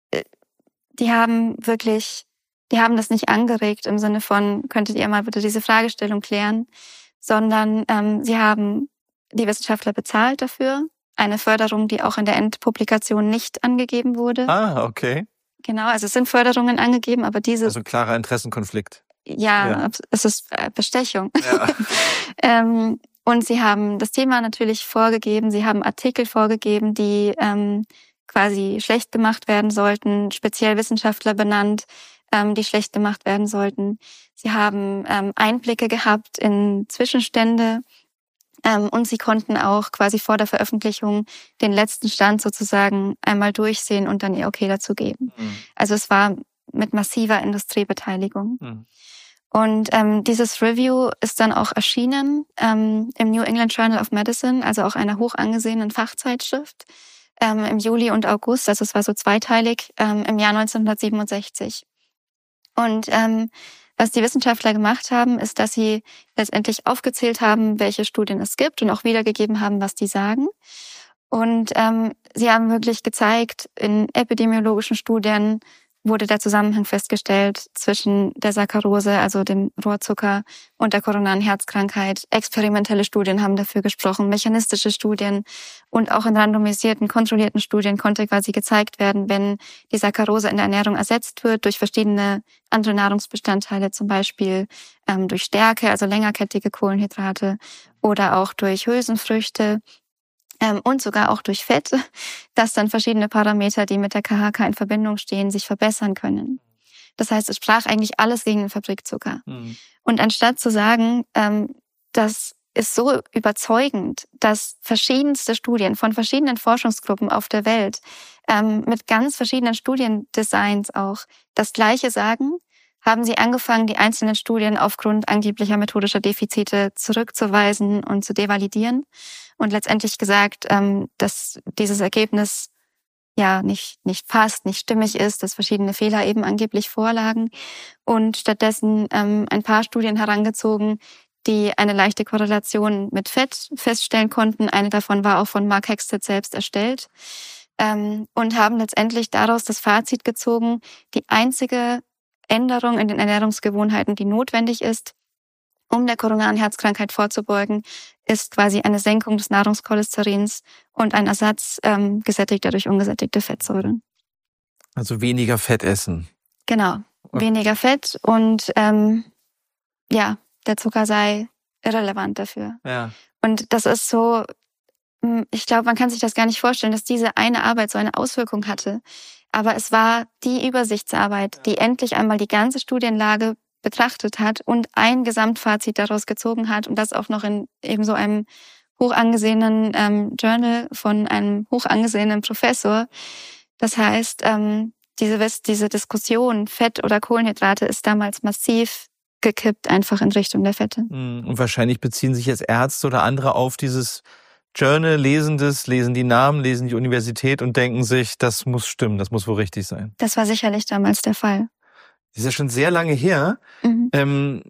die haben wirklich, die haben das nicht angeregt im Sinne von, könntet ihr mal bitte diese Fragestellung klären, sondern ähm, sie haben die Wissenschaftler bezahlt dafür. Eine Förderung, die auch in der Endpublikation nicht angegeben wurde. Ah, okay. Genau, also es sind Förderungen angegeben, aber diese... Also ein klarer Interessenkonflikt. Ja, ja. Es ist Bestechung. Ja. ähm, und sie haben das Thema natürlich vorgegeben, sie haben Artikel vorgegeben, die... Ähm, quasi schlecht gemacht werden sollten, speziell Wissenschaftler benannt, ähm, die schlecht gemacht werden sollten. Sie haben ähm, Einblicke gehabt in Zwischenstände ähm, und sie konnten auch quasi vor der Veröffentlichung den letzten Stand sozusagen einmal durchsehen und dann ihr Okay dazu geben. Mhm. Also es war mit massiver Industriebeteiligung. Mhm. Und ähm, dieses Review ist dann auch erschienen ähm, im New England Journal of Medicine, also auch einer hoch angesehenen Fachzeitschrift, Ähm, im Juli und August, also es war so zweiteilig, ähm, im Jahr neunzehnhundertsiebenundsechzig. Und ähm, was die Wissenschaftler gemacht haben, ist, dass sie letztendlich aufgezählt haben, welche Studien es gibt und auch wiedergegeben haben, was die sagen. Und ähm, sie haben wirklich gezeigt, in epidemiologischen Studien wurde der Zusammenhang festgestellt zwischen der Saccharose, also dem Rohrzucker, und der koronaren Herzkrankheit. Experimentelle Studien haben dafür gesprochen, mechanistische Studien und auch in randomisierten, kontrollierten Studien konnte quasi gezeigt werden, wenn die Saccharose in der Ernährung ersetzt wird durch verschiedene andere Nahrungsbestandteile, zum Beispiel ähm, durch Stärke, also längerkettige Kohlenhydrate oder auch durch Hülsenfrüchte, Ähm, und sogar auch durch Fett, dass dann verschiedene Parameter, die mit der K H K in Verbindung stehen, sich verbessern können. Das heißt, es sprach eigentlich alles gegen den Fabrikzucker. Mhm. Und anstatt zu sagen, ähm, das ist so überzeugend, dass verschiedenste Studien von verschiedenen Forschungsgruppen auf der Welt ähm, mit ganz verschiedenen Studiendesigns auch das Gleiche sagen, haben sie angefangen, die einzelnen Studien aufgrund angeblicher methodischer Defizite zurückzuweisen und zu devalidieren und letztendlich gesagt, ähm, dass dieses Ergebnis ja nicht nicht passt, nicht stimmig ist, dass verschiedene Fehler eben angeblich vorlagen und stattdessen ähm, ein paar Studien herangezogen, die eine leichte Korrelation mit Fett feststellen konnten. Eine davon war auch von Mark Hexted selbst erstellt ähm, und haben letztendlich daraus das Fazit gezogen, die einzige Änderung in den Ernährungsgewohnheiten, die notwendig ist, um der koronaren Herzkrankheit vorzubeugen, ist quasi eine Senkung des Nahrungscholesterins und ein Ersatz ähm, gesättigter durch ungesättigte Fettsäuren. Also weniger Fett essen. Genau, okay. Weniger Fett und ähm, ja, der Zucker sei irrelevant dafür. Ja. Und das ist so, ich glaube, man kann sich das gar nicht vorstellen, dass diese eine Arbeit so eine Auswirkung hatte. Aber es war die Übersichtsarbeit, die endlich einmal die ganze Studienlage betrachtet hat und ein Gesamtfazit daraus gezogen hat und das auch noch in eben so einem hoch angesehenen ähm, Journal von einem hoch angesehenen Professor. Das heißt, ähm, diese, diese Diskussion, Fett oder Kohlenhydrate, ist damals massiv gekippt, einfach in Richtung der Fette. Und wahrscheinlich beziehen sich jetzt Ärzte oder andere auf dieses Journal, lesen das, lesen die Namen, lesen die Universität und denken sich, das muss stimmen, das muss wohl richtig sein. Das war sicherlich damals der Fall. Das ist ja schon sehr lange her. Mhm. Ähm,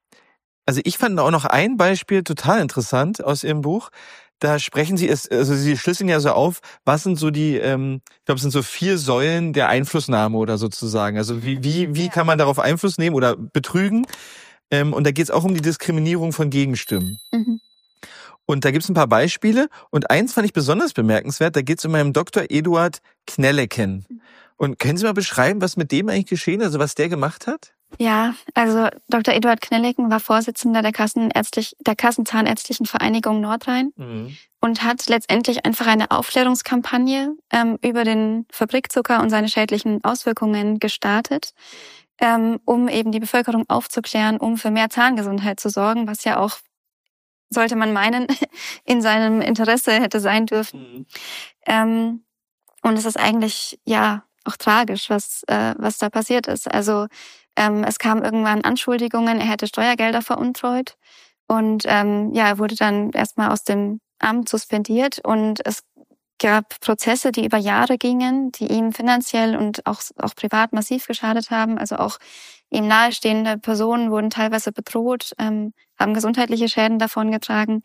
also ich fand auch noch ein Beispiel total interessant aus Ihrem Buch. Da sprechen Sie es, also Sie schlüsseln ja so auf, was sind so die, ähm, ich glaube, es sind so vier Säulen der Einflussnahme oder sozusagen. Also wie wie wie kann man darauf Einfluss nehmen oder betrügen? Ähm, und da geht es auch um die Diskriminierung von Gegenstimmen. Mhm. Und da gibt es ein paar Beispiele. Und eins fand ich besonders bemerkenswert. Da geht es um einen Doktor Eduard Knelleken. Und können Sie mal beschreiben, was mit dem eigentlich geschehen ist, also was der gemacht hat? Ja, also Doktor Eduard Knelleken war Vorsitzender der, Kassenärztlich, der Kassenzahnärztlichen Vereinigung Nordrhein mhm. und hat letztendlich einfach eine Aufklärungskampagne ähm, über den Fabrikzucker und seine schädlichen Auswirkungen gestartet, ähm, um eben die Bevölkerung aufzuklären, um für mehr Zahngesundheit zu sorgen, was ja auch, sollte man meinen, in seinem Interesse hätte sein dürfen. Mhm. Ähm, und es ist eigentlich, ja, auch tragisch, was äh, was da passiert ist. Also ähm, es kamen irgendwann Anschuldigungen, er hätte Steuergelder veruntreut und ähm, ja, er wurde dann erstmal aus dem Amt suspendiert und es gab Prozesse, die über Jahre gingen, die ihm finanziell und auch auch privat massiv geschadet haben. Also auch ihm nahestehende Personen wurden teilweise bedroht, ähm, haben gesundheitliche Schäden davongetragen.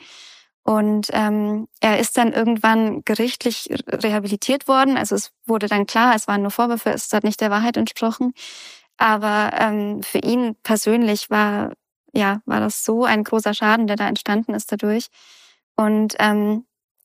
Und ähm, er ist dann irgendwann gerichtlich rehabilitiert worden. Also es wurde dann klar, es waren nur Vorwürfe, es hat nicht der Wahrheit entsprochen. Aber ähm, für ihn persönlich war ja war das so ein großer Schaden, der da entstanden ist dadurch. Und ähm,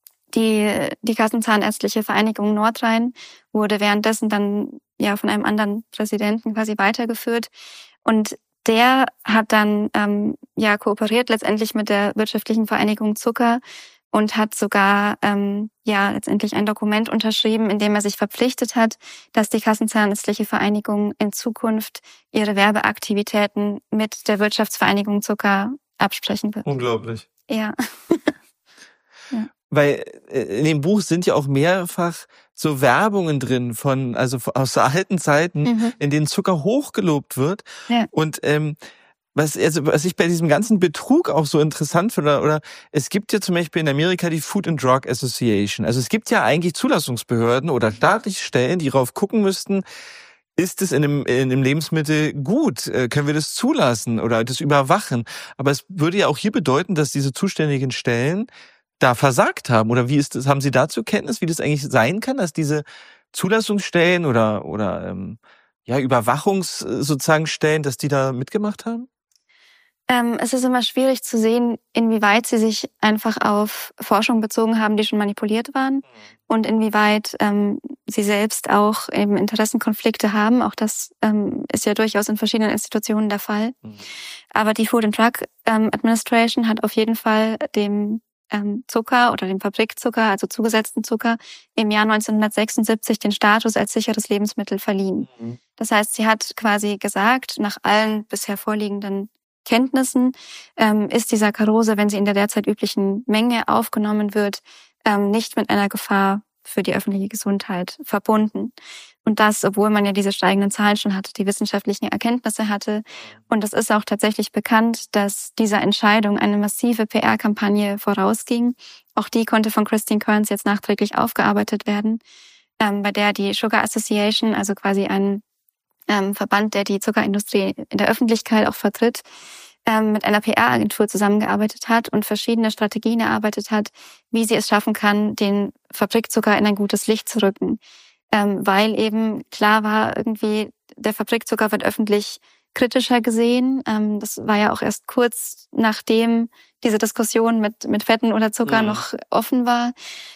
die die Kassenzahnärztliche Vereinigung Nordrhein wurde währenddessen dann ja von einem anderen Präsidenten quasi weitergeführt. Und der hat dann ähm, ja kooperiert letztendlich mit der wirtschaftlichen Vereinigung Zucker und hat sogar ähm, ja letztendlich ein Dokument unterschrieben, in dem er sich verpflichtet hat, dass die Kassenzahnärztliche Vereinigung in Zukunft ihre Werbeaktivitäten mit der Wirtschaftsvereinigung Zucker absprechen wird. Unglaublich. Ja. Ja. Weil in dem Buch sind ja auch mehrfach so Werbungen drin von, also aus der alten Zeiten, mhm. in denen Zucker hochgelobt wird. Ja. Und ähm, was, also, was ich bei diesem ganzen Betrug auch so interessant finde, oder, oder es gibt ja zum Beispiel in Amerika die Food and Drug Association. Also es gibt ja eigentlich Zulassungsbehörden oder staatliche Stellen, die drauf gucken müssten, ist es in einem, in einem Lebensmittel gut? Können wir das zulassen oder das überwachen? Aber es würde ja auch hier bedeuten, dass diese zuständigen Stellen da versagt haben. Oder wie ist das? Haben Sie dazu Kenntnis, wie das eigentlich sein kann, dass diese Zulassungsstellen oder oder ähm, ja Überwachungs sozusagen Stellen, dass die da mitgemacht haben? Ähm, es ist immer schwierig zu sehen, inwieweit sie sich einfach auf Forschung bezogen haben, die schon manipuliert waren, und inwieweit ähm, sie selbst auch eben Interessenkonflikte haben. Auch das ähm, ist ja durchaus in verschiedenen Institutionen der Fall. Mhm. Aber die Food and Drug ähm, Administration hat auf jeden Fall dem ähm, Zucker oder dem Fabrikzucker, also zugesetzten Zucker, im Jahr neunzehnhundertsechsundsiebzig den Status als sicheres Lebensmittel verliehen. Mhm. Das heißt, sie hat quasi gesagt, nach allen bisher vorliegenden Kenntnissen ähm, ist die Saccharose, wenn sie in der derzeit üblichen Menge aufgenommen wird, ähm, nicht mit einer Gefahr für die öffentliche Gesundheit verbunden. Und das, obwohl man ja diese steigenden Zahlen schon hatte, die wissenschaftlichen Erkenntnisse hatte. Und es ist auch tatsächlich bekannt, dass dieser Entscheidung eine massive P R-Kampagne vorausging. Auch die konnte von Christine Kearns jetzt nachträglich aufgearbeitet werden, ähm, bei der die Sugar Association, also quasi ein ähm, Verband, der die Zuckerindustrie in der Öffentlichkeit auch vertritt, ähm, mit einer P R-Agentur zusammengearbeitet hat und verschiedene Strategien erarbeitet hat, wie sie es schaffen kann, den Fabrikzucker in ein gutes Licht zu rücken. Ähm, weil eben klar war, irgendwie der Fabrikzucker wird öffentlich kritischer gesehen. Ähm, das war ja auch erst kurz nachdem diese Diskussion mit mit Fetten oder Zucker mhm. noch offen war.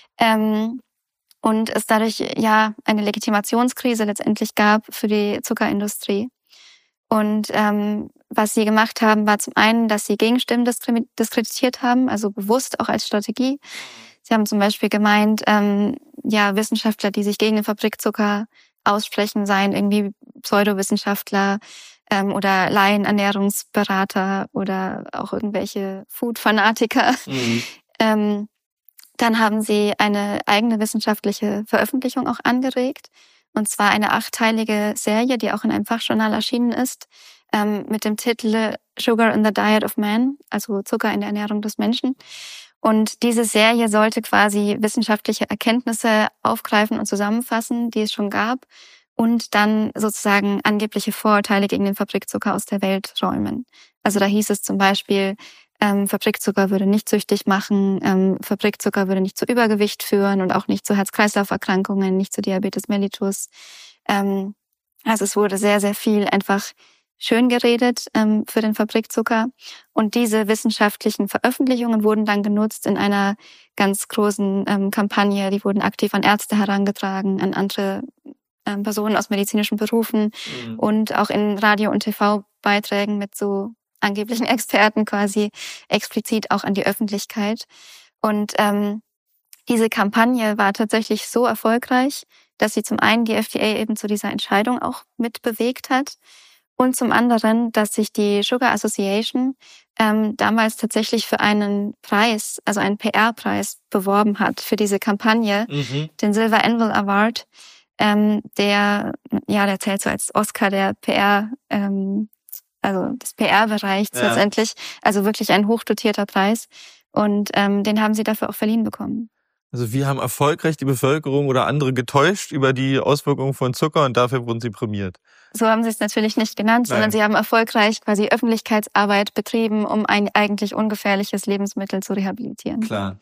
Ähm, und es dadurch ja eine Legitimationskrise letztendlich gab für die Zuckerindustrie. Und ähm, was sie gemacht haben, war zum einen, dass sie Gegenstimmen diskreditiert haben, also bewusst auch als Strategie. Sie haben zum Beispiel gemeint, ähm, ja, Wissenschaftler, die sich gegen den Fabrikzucker aussprechen, seien irgendwie Pseudowissenschaftler, ähm, oder Laienernährungsberater oder auch irgendwelche Food-Fanatiker. Mhm. Ähm, dann haben sie eine eigene wissenschaftliche Veröffentlichung auch angeregt. Und zwar eine achtteilige Serie, die auch in einem Fachjournal erschienen ist, ähm, mit dem Titel Sugar in the Diet of Man, also Zucker in der Ernährung des Menschen. Und diese Serie sollte quasi wissenschaftliche Erkenntnisse aufgreifen und zusammenfassen, die es schon gab, und dann sozusagen angebliche Vorurteile gegen den Fabrikzucker aus der Welt räumen. Also da hieß es zum Beispiel, ähm, Fabrikzucker würde nicht süchtig machen, ähm, Fabrikzucker würde nicht zu Übergewicht führen und auch nicht zu Herz-Kreislauf-Erkrankungen, nicht zu Diabetes mellitus. Ähm, also es wurde sehr, sehr viel einfach schön geredet ähm, für den Fabrikzucker. Und diese wissenschaftlichen Veröffentlichungen wurden dann genutzt in einer ganz großen ähm, Kampagne. Die wurden aktiv an Ärzte herangetragen, an andere ähm, Personen aus medizinischen Berufen mhm. und auch in Radio- und T V-Beiträgen mit so angeblichen Experten quasi explizit auch an die Öffentlichkeit. Und ähm, diese Kampagne war tatsächlich so erfolgreich, dass sie zum einen die F D A eben zu dieser Entscheidung auch mitbewegt hat und zum anderen, dass sich die Sugar Association ähm, damals tatsächlich für einen Preis, also einen P R-Preis beworben hat für diese Kampagne, mhm. den Silver Anvil Award, ähm, der ja der zählt so als Oscar der P R, ähm, also des P R-Bereichs ja. letztendlich, also wirklich ein hochdotierter Preis. Und ähm, den haben sie dafür auch verliehen bekommen. Also wir haben erfolgreich die Bevölkerung oder andere getäuscht über die Auswirkungen von Zucker und dafür wurden sie prämiert. So haben sie es natürlich nicht genannt, Nein. sondern sie haben erfolgreich quasi Öffentlichkeitsarbeit betrieben, um ein eigentlich ungefährliches Lebensmittel zu rehabilitieren. Klar.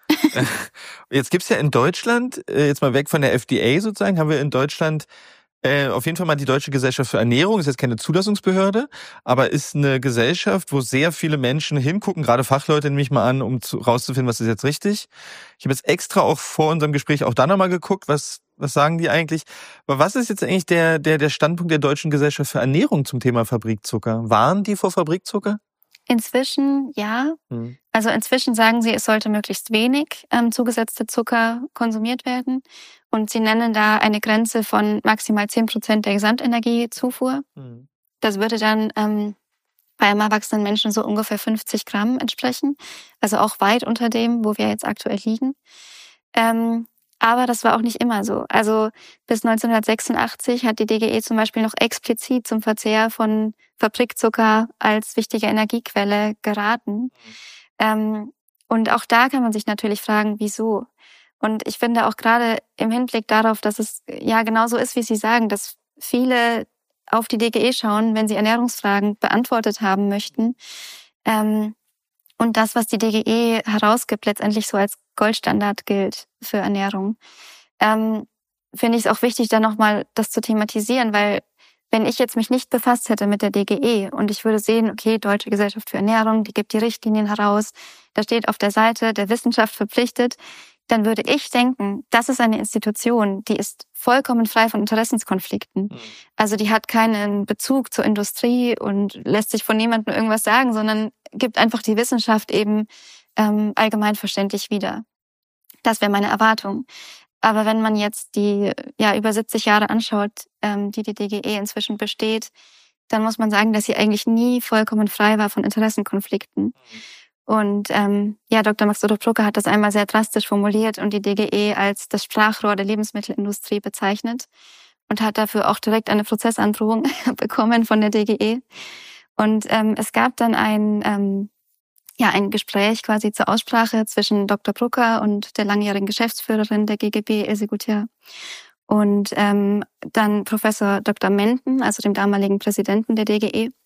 Jetzt gibt's ja in Deutschland, jetzt mal weg von der F D A sozusagen, haben wir in Deutschland Äh, auf jeden Fall mal die Deutsche Gesellschaft für Ernährung, ist jetzt keine Zulassungsbehörde, aber ist eine Gesellschaft, wo sehr viele Menschen hingucken, gerade Fachleute nehme ich mal an, um zu, rauszufinden, was ist jetzt richtig. Ich habe jetzt extra auch vor unserem Gespräch auch da nochmal geguckt, was was sagen die eigentlich. Aber was ist jetzt eigentlich der der der Standpunkt der Deutschen Gesellschaft für Ernährung zum Thema Fabrikzucker? Warnen die vor Fabrikzucker? Inzwischen ja. Hm. Also inzwischen sagen sie, es sollte möglichst wenig ähm, zugesetzte Zucker konsumiert werden. Und sie nennen da eine Grenze von maximal zehn Prozent der Gesamtenergiezufuhr. Hm. Das würde dann ähm, bei einem erwachsenen Menschen so ungefähr fünfzig Gramm entsprechen. Also auch weit unter dem, wo wir jetzt aktuell liegen. Ähm, aber das war auch nicht immer so. Also bis neunzehnhundertsechsundachtzig hat die D G E zum Beispiel noch explizit zum Verzehr von Fabrikzucker als wichtige Energiequelle geraten. Mhm. Ähm, und auch da kann man sich natürlich fragen, wieso? Und ich finde auch gerade im Hinblick darauf, dass es ja genauso ist, wie Sie sagen, dass viele auf die D G E schauen, wenn sie Ernährungsfragen beantwortet haben möchten. Ähm, und das, was die D G E herausgibt, letztendlich so als Goldstandard gilt für Ernährung. Ähm, finde ich es auch wichtig, da nochmal das zu thematisieren, weil wenn ich jetzt mich nicht befasst hätte mit der D G E und ich würde sehen, okay, Deutsche Gesellschaft für Ernährung, die gibt die Richtlinien heraus, da steht auf der Seite der Wissenschaft verpflichtet, dann würde ich denken, das ist eine Institution, die ist vollkommen frei von Interessenskonflikten. Mhm. Also die hat keinen Bezug zur Industrie und lässt sich von niemandem irgendwas sagen, sondern gibt einfach die Wissenschaft eben ähm, allgemeinverständlich wieder. Das wäre meine Erwartung. Aber wenn man jetzt die ja über siebzig Jahre anschaut, ähm, die die D G E inzwischen besteht, dann muss man sagen, dass sie eigentlich nie vollkommen frei war von Interessenkonflikten. Mhm. Und ähm, ja, Doktor Max Otto Plucker hat das einmal sehr drastisch formuliert und die D G E als das Sprachrohr der Lebensmittelindustrie bezeichnet und hat dafür auch direkt eine Prozessandrohung bekommen von der D G E. Und ähm, es gab dann ein ähm, ja ein Gespräch quasi zur Aussprache zwischen Doktor Plucker und der langjährigen Geschäftsführerin der G G B, Ilse Gutier, und ähm, dann Professor Doktor Menten, also dem damaligen Präsidenten der D G E.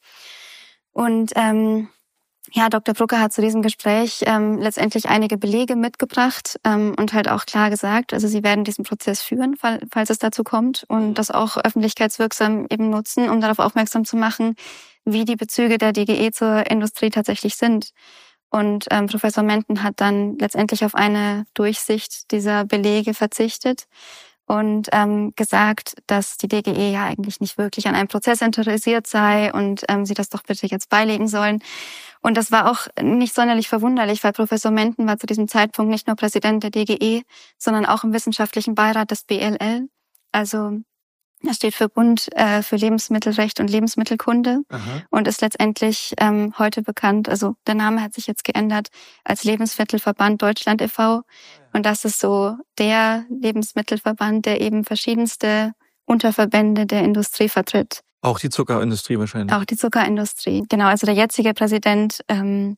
Und ähm, ja, Doktor Plucker hat zu diesem Gespräch ähm, letztendlich einige Belege mitgebracht ähm, und halt auch klar gesagt, also sie werden diesen Prozess führen, fall, falls es dazu kommt, und das auch öffentlichkeitswirksam eben nutzen, um darauf aufmerksam zu machen, wie die Bezüge der D G E zur Industrie tatsächlich sind. Und ähm, Professor Menten hat dann letztendlich auf eine Durchsicht dieser Belege verzichtet und ähm, gesagt, dass die D G E ja eigentlich nicht wirklich an einem Prozess interessiert sei und ähm, sie das doch bitte jetzt beilegen sollen. Und das war auch nicht sonderlich verwunderlich, weil Professor Menten war zu diesem Zeitpunkt nicht nur Präsident der D G E, sondern auch im wissenschaftlichen Beirat des B L L. Also Das steht für Bund äh, für Lebensmittelrecht und Lebensmittelkunde. Aha. Und ist letztendlich ähm, heute bekannt, also der Name hat sich jetzt geändert, als Lebensmittelverband Deutschland e V Und das ist so der Lebensmittelverband, der eben verschiedenste Unterverbände der Industrie vertritt. Auch die Zuckerindustrie wahrscheinlich. Auch die Zuckerindustrie, genau. Also der jetzige Präsident ähm,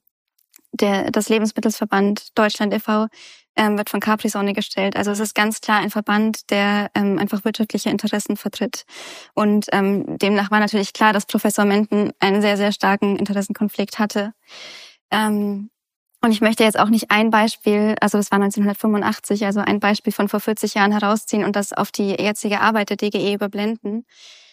der des Lebensmittelverband Deutschland e V ähm, wird von Capri-Sonne gestellt. Also es ist ganz klar ein Verband, der ähm, einfach wirtschaftliche Interessen vertritt. Und ähm, demnach war natürlich klar, dass Professor Menten einen sehr, sehr starken Interessenkonflikt hatte. Ähm, und ich möchte jetzt auch nicht ein Beispiel, also das war neunzehnhundertfünfundachtzig, also ein Beispiel von vor vierzig Jahren herausziehen und das auf die jetzige Arbeit der D G E überblenden.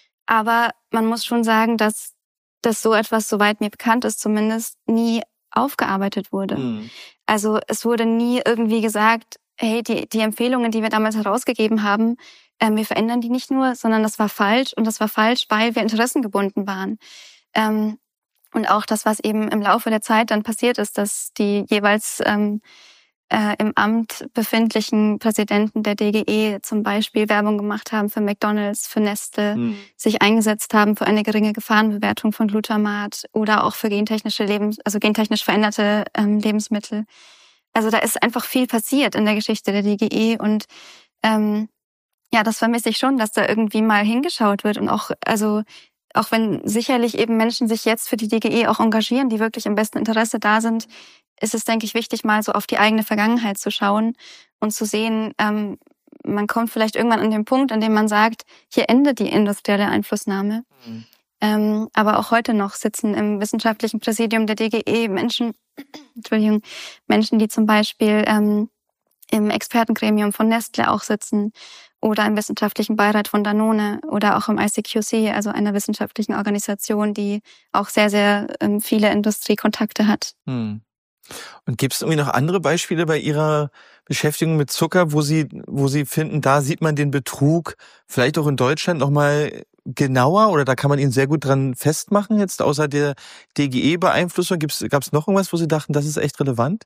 Aber man muss schon sagen, dass das so etwas, soweit mir bekannt ist, zumindest nie aufgearbeitet wurde. Mhm. Also es wurde nie irgendwie gesagt, hey, die, die Empfehlungen, die wir damals herausgegeben haben, ähm, wir verändern die nicht nur, sondern das war falsch und das war falsch, weil wir interessengebunden waren. Ähm, und auch das, was eben im Laufe der Zeit dann passiert ist, dass die jeweils ähm, äh, im Amt befindlichen Präsidenten der D G E zum Beispiel Werbung gemacht haben für McDonald's, für Nestle, mhm. sich eingesetzt haben für eine geringe Gefahrenbewertung von Glutamat oder auch für gentechnische Lebens, also gentechnisch veränderte ähm, Lebensmittel. Also da ist einfach viel passiert in der Geschichte der D G E und ähm, ja, das vermisse ich schon, dass da irgendwie mal hingeschaut wird und auch, also auch wenn sicherlich eben Menschen sich jetzt für die D G E auch engagieren, die wirklich im besten Interesse da sind, ist es, denke ich, wichtig, mal so auf die eigene Vergangenheit zu schauen und zu sehen, ähm, man kommt vielleicht irgendwann an den Punkt, an dem man sagt, hier endet die industrielle Einflussnahme. Mhm. Ähm, aber auch heute noch sitzen im wissenschaftlichen Präsidium der D G E Menschen, Entschuldigung, Menschen, die zum Beispiel ähm, im Expertengremium von Nestle auch sitzen oder im wissenschaftlichen Beirat von Danone oder auch im I C Q C, also einer wissenschaftlichen Organisation, die auch sehr, sehr ähm, viele Industriekontakte hat. Mhm. Und gibt es irgendwie noch andere Beispiele bei Ihrer Beschäftigung mit Zucker, wo Sie, wo Sie finden, da sieht man den Betrug vielleicht auch in Deutschland nochmal genauer oder da kann man ihn sehr gut dran festmachen jetzt, außer der D G E-Beeinflussung? Gab es noch irgendwas, wo Sie dachten, das ist echt relevant?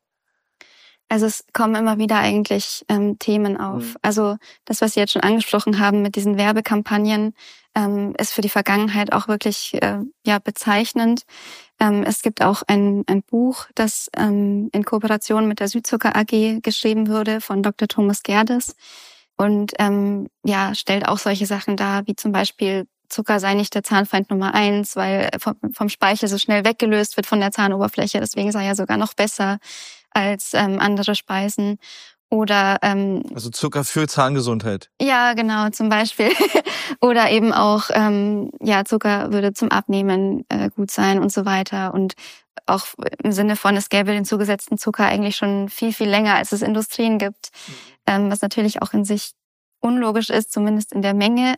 Also es kommen immer wieder eigentlich ähm, Themen auf. Mhm. Also das, was Sie jetzt schon angesprochen haben mit diesen Werbekampagnen, ähm, ist für die Vergangenheit auch wirklich äh, ja bezeichnend. Ähm, es gibt auch ein, ein Buch, das ähm, in Kooperation mit der Südzucker A G geschrieben wurde von Doktor Thomas Gerdes und ähm, ja stellt auch solche Sachen dar, wie zum Beispiel Zucker sei nicht der Zahnfeind Nummer eins, weil vom, vom Speichel so schnell weggelöst wird von der Zahnoberfläche. Deswegen sei er sogar noch besser als ähm, andere Speisen. Oder ähm, also Zucker für Zahngesundheit. Ja, genau, zum Beispiel. Oder eben auch, ähm, ja, Zucker würde zum Abnehmen äh, gut sein und so weiter. Und auch im Sinne von, es gäbe den zugesetzten Zucker eigentlich schon viel, viel länger, als es Industrien gibt. Mhm. Ähm, was natürlich auch in sich unlogisch ist, zumindest in der Menge.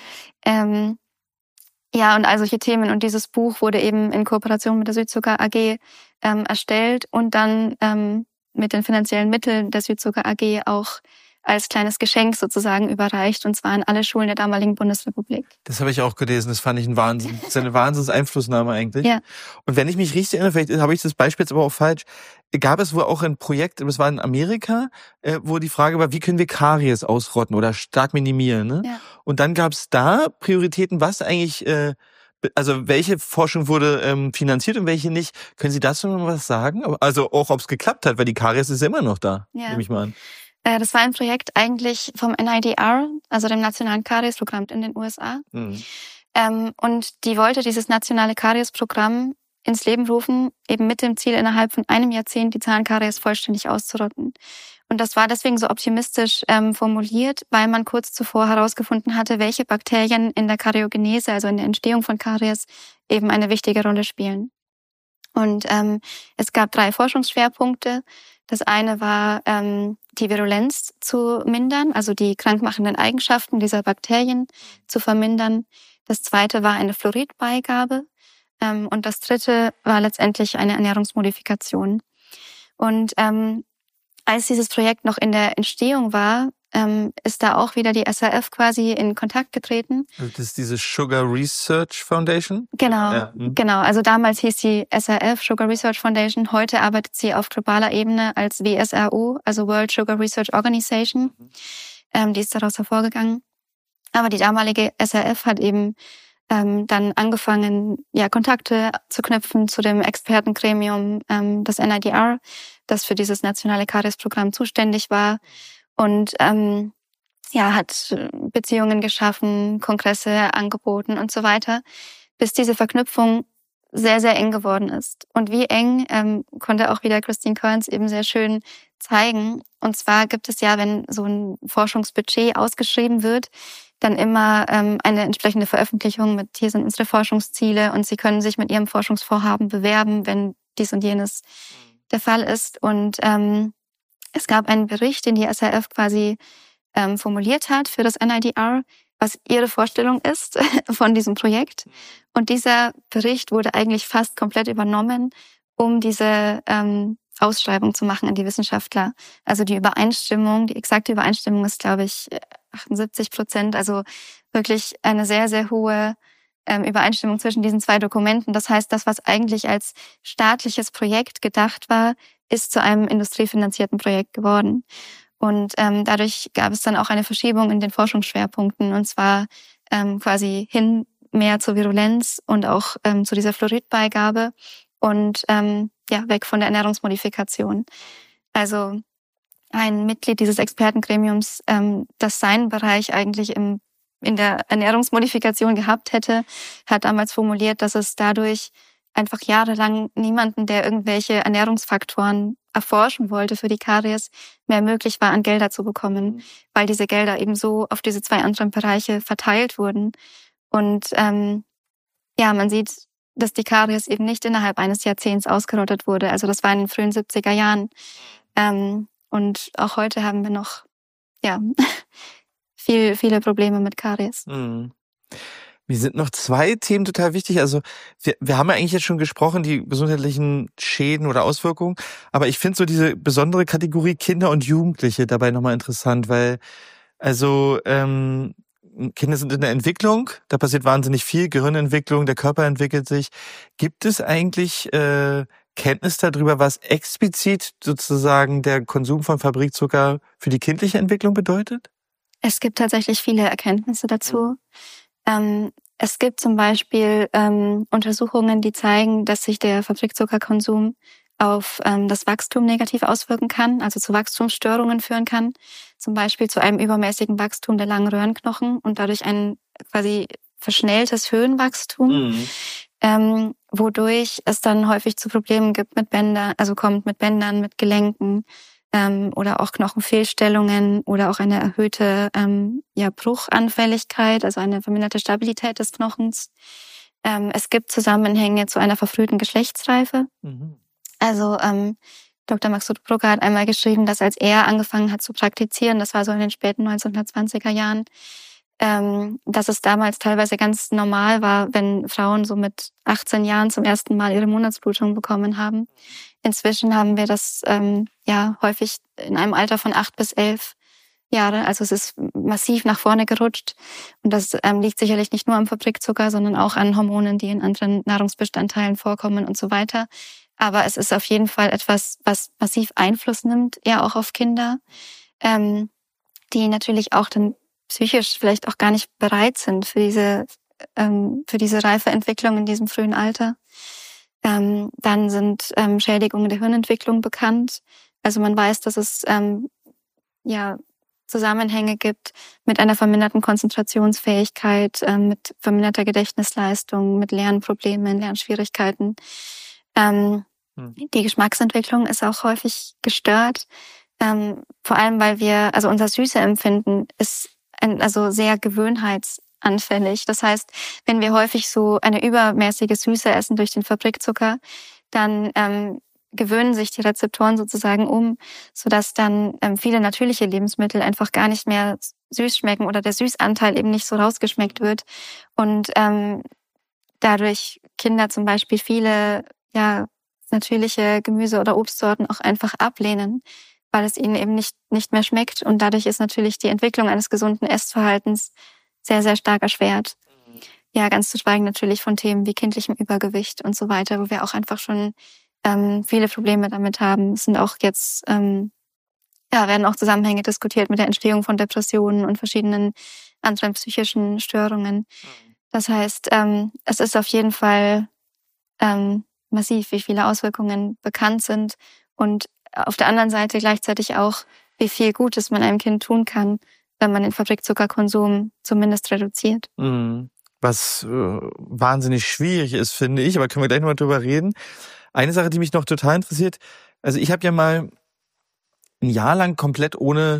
Ähm, ja, und all solche Themen. Und dieses Buch wurde eben in Kooperation mit der Südzucker A G ähm, erstellt und dann ähm, mit den finanziellen Mitteln der Südzucker A G auch als kleines Geschenk sozusagen überreicht, und zwar an alle Schulen der damaligen Bundesrepublik. Das habe ich auch gelesen, das fand ich ein Wahnsinn. Das ist eine Wahnsinns-Einflussnahme eigentlich. Ja. Und wenn ich mich richtig erinnere, vielleicht habe ich das Beispiel jetzt aber auch falsch, gab es wohl auch ein Projekt, das war in Amerika, wo die Frage war, wie können wir Karies ausrotten oder stark minimieren, ne? Ja. Und dann gab es da Prioritäten, was eigentlich, äh, also welche Forschung wurde ähm, finanziert und welche nicht. Können Sie dazu noch was sagen? Also auch, ob es geklappt hat, weil die Karies ist immer noch da, ja. nehme ich mal an. Das war ein Projekt eigentlich vom N I D R, also dem Nationalen Kariesprogramm in den U S A. Mhm. Ähm, und die wollte dieses nationale Kariesprogramm ins Leben rufen, eben mit dem Ziel, innerhalb von einem Jahrzehnt die Zahnkaries vollständig auszurotten. Und das war deswegen so optimistisch ähm, formuliert, weil man kurz zuvor herausgefunden hatte, welche Bakterien in der Kariogenese, also in der Entstehung von Karies, eben eine wichtige Rolle spielen. Und ähm, es gab drei Forschungsschwerpunkte. Das eine war, ähm, die Virulenz zu mindern, also die krankmachenden Eigenschaften dieser Bakterien zu vermindern. Das zweite war eine Fluoridbeigabe. Ähm, und das dritte war letztendlich eine Ernährungsmodifikation. Und ähm, als dieses Projekt noch in der Entstehung war, ähm, ist da auch wieder die S R F quasi in Kontakt getreten. Also das ist diese Sugar Research Foundation? Genau, ja. hm. genau. Also damals hieß sie S R F, Sugar Research Foundation. Heute arbeitet sie auf globaler Ebene als W S R O, also World Sugar Research Organization. Mhm. Ähm, die ist daraus hervorgegangen. Aber die damalige S R F hat eben ähm, dann angefangen, ja, Kontakte zu knüpfen zu dem Expertengremium, ähm, das N I D R, das für dieses nationale Kariesprogramm zuständig war. Und ähm, ja, hat Beziehungen geschaffen, Kongresse angeboten und so weiter, bis diese Verknüpfung sehr, sehr eng geworden ist. Und wie eng ähm, konnte auch wieder Christine Kearns eben sehr schön zeigen. Und zwar gibt es ja, wenn so ein Forschungsbudget ausgeschrieben wird, dann immer ähm, eine entsprechende Veröffentlichung mit, hier sind unsere Forschungsziele und Sie können sich mit Ihrem Forschungsvorhaben bewerben, wenn dies und jenes der Fall ist. Und ähm, es gab einen Bericht, den die S R F quasi ähm, formuliert hat für das N I D R, was ihre Vorstellung ist von diesem Projekt. Und dieser Bericht wurde eigentlich fast komplett übernommen, um diese ähm, Ausschreibung zu machen an die Wissenschaftler. Also die Übereinstimmung, die exakte Übereinstimmung ist, glaube ich, achtundsiebzig Prozent. Also wirklich eine sehr, sehr hohe ähm, Übereinstimmung zwischen diesen zwei Dokumenten. Das heißt, das, was eigentlich als staatliches Projekt gedacht war, ist zu einem industriefinanzierten Projekt geworden. Und ähm, dadurch gab es dann auch eine Verschiebung in den Forschungsschwerpunkten, und zwar ähm, quasi hin mehr zur Virulenz und auch ähm, zu dieser Fluoridbeigabe und ähm, ja weg von der Ernährungsmodifikation. Also ein Mitglied dieses Expertengremiums, ähm, das seinen Bereich eigentlich im in der Ernährungsmodifikation gehabt hätte, hat damals formuliert, dass es dadurch einfach jahrelang niemanden, der irgendwelche Ernährungsfaktoren erforschen wollte für die Karies, mehr möglich war, an Gelder zu bekommen, weil diese Gelder eben so auf diese zwei anderen Bereiche verteilt wurden. Und ähm, ja, man sieht, dass die Karies eben nicht innerhalb eines Jahrzehnts ausgerottet wurde. Also das war in den frühen siebziger Jahren. Ähm, und auch heute haben wir noch ja viel, viele Probleme mit Karies. Mhm. Mir sind noch zwei Themen total wichtig. Also wir, wir haben ja eigentlich jetzt schon gesprochen, die gesundheitlichen Schäden oder Auswirkungen. Aber ich finde so diese besondere Kategorie Kinder und Jugendliche dabei nochmal interessant, weil also ähm, Kinder sind in der Entwicklung, da passiert wahnsinnig viel, Gehirnentwicklung, der Körper entwickelt sich. Gibt es eigentlich äh, Kenntnis darüber, was explizit sozusagen der Konsum von Fabrikzucker für die kindliche Entwicklung bedeutet? Es gibt tatsächlich viele Erkenntnisse dazu. Ähm, es gibt zum Beispiel ähm, Untersuchungen, die zeigen, dass sich der Fabrikzuckerkonsum auf ähm, das Wachstum negativ auswirken kann, also zu Wachstumsstörungen führen kann, zum Beispiel zu einem übermäßigen Wachstum der langen Röhrenknochen und dadurch ein quasi verschnelltes Höhenwachstum, mhm. ähm, wodurch es dann häufig zu Problemen gibt mit Bändern, also kommt mit Bändern, mit Gelenken, ähm, oder auch Knochenfehlstellungen oder auch eine erhöhte ähm, ja, Bruchanfälligkeit, also eine verminderte Stabilität des Knochens. Ähm, es gibt Zusammenhänge zu einer verfrühten Geschlechtsreife. Mhm. Also ähm, Doktor Max Otto-Plucker hat einmal geschrieben, dass als er angefangen hat zu praktizieren, das war so in den späten neunzehnhundertzwanziger Jahren, ähm, dass es damals teilweise ganz normal war, wenn Frauen so mit achtzehn Jahren zum ersten Mal ihre Monatsblutung bekommen haben. Inzwischen haben wir das ähm, ja häufig in einem Alter von acht bis elf Jahre. Also es ist massiv nach vorne gerutscht. Und das ähm, liegt sicherlich nicht nur am Fabrikzucker, sondern auch an Hormonen, die in anderen Nahrungsbestandteilen vorkommen und so weiter. Aber es ist auf jeden Fall etwas, was massiv Einfluss nimmt, eher auch auf Kinder, ähm, die natürlich auch dann psychisch vielleicht auch gar nicht bereit sind für diese ähm, für diese reife Entwicklung in diesem frühen Alter. Ähm, dann sind ähm, Schädigungen der Hirnentwicklung bekannt. Also man weiß, dass es ähm, ja Zusammenhänge gibt mit einer verminderten Konzentrationsfähigkeit, ähm, mit verminderter Gedächtnisleistung, mit Lernproblemen, Lernschwierigkeiten. Ähm, hm. Die Geschmacksentwicklung ist auch häufig gestört, ähm, vor allem weil wir, also unser Süßeempfinden ist ein, also sehr gewöhnheitsanfällig. Das heißt, wenn wir häufig so eine übermäßige Süße essen durch den Fabrikzucker, dann ähm, gewöhnen sich die Rezeptoren sozusagen um, sodass dann ähm, viele natürliche Lebensmittel einfach gar nicht mehr süß schmecken oder der Süßanteil eben nicht so rausgeschmeckt wird und ähm, dadurch Kinder zum Beispiel viele ja natürliche Gemüse- oder Obstsorten auch einfach ablehnen, weil es ihnen eben nicht nicht mehr schmeckt und dadurch ist natürlich die Entwicklung eines gesunden Essverhaltens sehr, sehr stark erschwert. Ja, ganz zu schweigen natürlich von Themen wie kindlichem Übergewicht und so weiter, wo wir auch einfach schon ähm, viele Probleme damit haben. Es sind auch jetzt, ähm, ja, werden auch Zusammenhänge diskutiert mit der Entstehung von Depressionen und verschiedenen anderen psychischen Störungen. Das heißt, ähm, es ist auf jeden Fall ähm, massiv, wie viele Auswirkungen bekannt sind und auf der anderen Seite gleichzeitig auch, wie viel Gutes man einem Kind tun kann, wenn man den Fabrikzuckerkonsum zumindest reduziert. Mhm. Was äh, wahnsinnig schwierig ist, finde ich, aber können wir gleich nochmal drüber reden. Eine Sache, die mich noch total interessiert, also ich habe ja mal ein Jahr lang komplett ohne,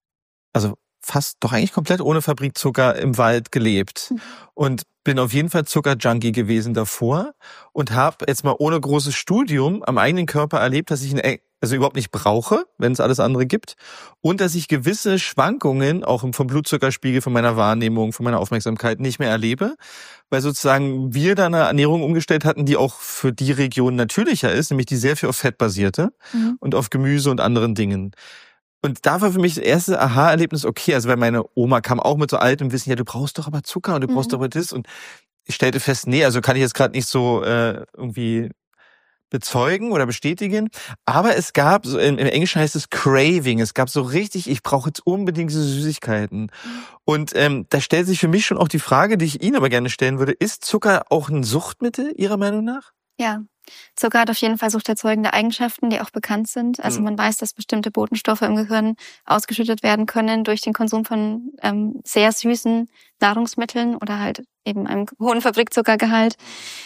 also fast doch eigentlich komplett ohne Fabrikzucker im Wald gelebt mhm. und bin auf jeden Fall Zuckerjunkie gewesen davor und habe jetzt mal ohne großes Studium am eigenen Körper erlebt, dass ich ein also überhaupt nicht brauche, wenn es alles andere gibt. Und dass ich gewisse Schwankungen auch vom Blutzuckerspiegel, von meiner Wahrnehmung, von meiner Aufmerksamkeit nicht mehr erlebe. Weil sozusagen wir da eine Ernährung umgestellt hatten, die auch für die Region natürlicher ist, nämlich die sehr viel auf Fett basierte mhm. und auf Gemüse und anderen Dingen. Und da war für mich das erste Aha-Erlebnis, okay, also weil meine Oma kam auch mit so altem Wissen, ja, du brauchst doch aber Zucker und du brauchst mhm. doch aber das. Und ich stellte fest, nee, also kann ich jetzt gerade nicht so äh, irgendwie bezeugen oder bestätigen. Aber es gab, so im, im Englischen heißt es Craving, es gab so richtig, ich brauche jetzt unbedingt diese Süßigkeiten. Mhm. Und ähm, da stellt sich für mich schon auch die Frage, die ich Ihnen aber gerne stellen würde, ist Zucker auch ein Suchtmittel Ihrer Meinung nach? Ja, Zucker hat auf jeden Fall suchterzeugende Eigenschaften, die auch bekannt sind. Also man weiß, dass bestimmte Botenstoffe im Gehirn ausgeschüttet werden können durch den Konsum von ähm, sehr süßen Nahrungsmitteln oder halt eben einem hohen Fabrikzuckergehalt.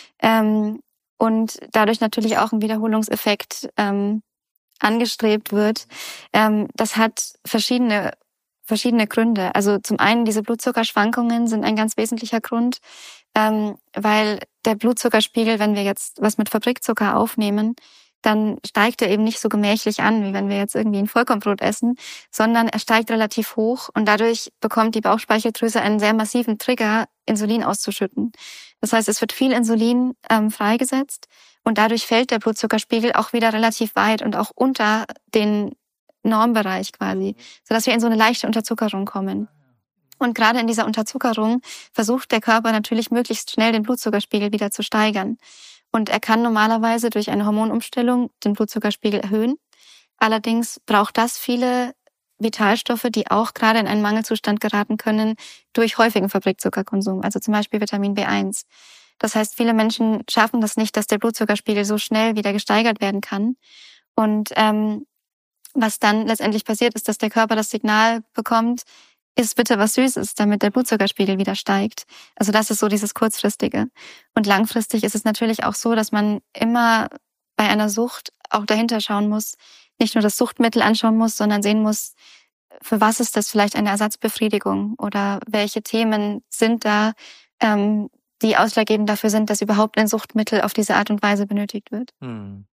Ähm, und dadurch natürlich auch ein Wiederholungseffekt ähm, angestrebt wird. Ähm, das hat verschiedene verschiedene Gründe. Also zum einen diese Blutzuckerschwankungen sind ein ganz wesentlicher Grund, ähm, weil der Blutzuckerspiegel, wenn wir jetzt was mit Fabrikzucker aufnehmen, dann steigt er eben nicht so gemächlich an, wie wenn wir jetzt irgendwie ein Vollkornbrot essen, sondern er steigt relativ hoch und dadurch bekommt die Bauchspeicheldrüse einen sehr massiven Trigger, Insulin auszuschütten. Das heißt, es wird viel Insulin ähm, freigesetzt und dadurch fällt der Blutzuckerspiegel auch wieder relativ weit und auch unter den Normbereich quasi, sodass wir in so eine leichte Unterzuckerung kommen. Und gerade in dieser Unterzuckerung versucht der Körper natürlich möglichst schnell den Blutzuckerspiegel wieder zu steigern. Und er kann normalerweise durch eine Hormonumstellung den Blutzuckerspiegel erhöhen. Allerdings braucht das viele Vitalstoffe, die auch gerade in einen Mangelzustand geraten können durch häufigen Fabrikzuckerkonsum, also zum Beispiel Vitamin B eins. Das heißt, viele Menschen schaffen das nicht, dass der Blutzuckerspiegel so schnell wieder gesteigert werden kann. Und ähm, was dann letztendlich passiert, ist, dass der Körper das Signal bekommt, iss bitte was Süßes, damit der Blutzuckerspiegel wieder steigt. Also das ist so dieses Kurzfristige. Und langfristig ist es natürlich auch so, dass man immer bei einer Sucht auch dahinter schauen muss, nicht nur das Suchtmittel anschauen muss, sondern sehen muss, für was ist das vielleicht eine Ersatzbefriedigung oder welche Themen sind da, ähm, die ausschlaggebend dafür sind, dass überhaupt ein Suchtmittel auf diese Art und Weise benötigt wird. Hm.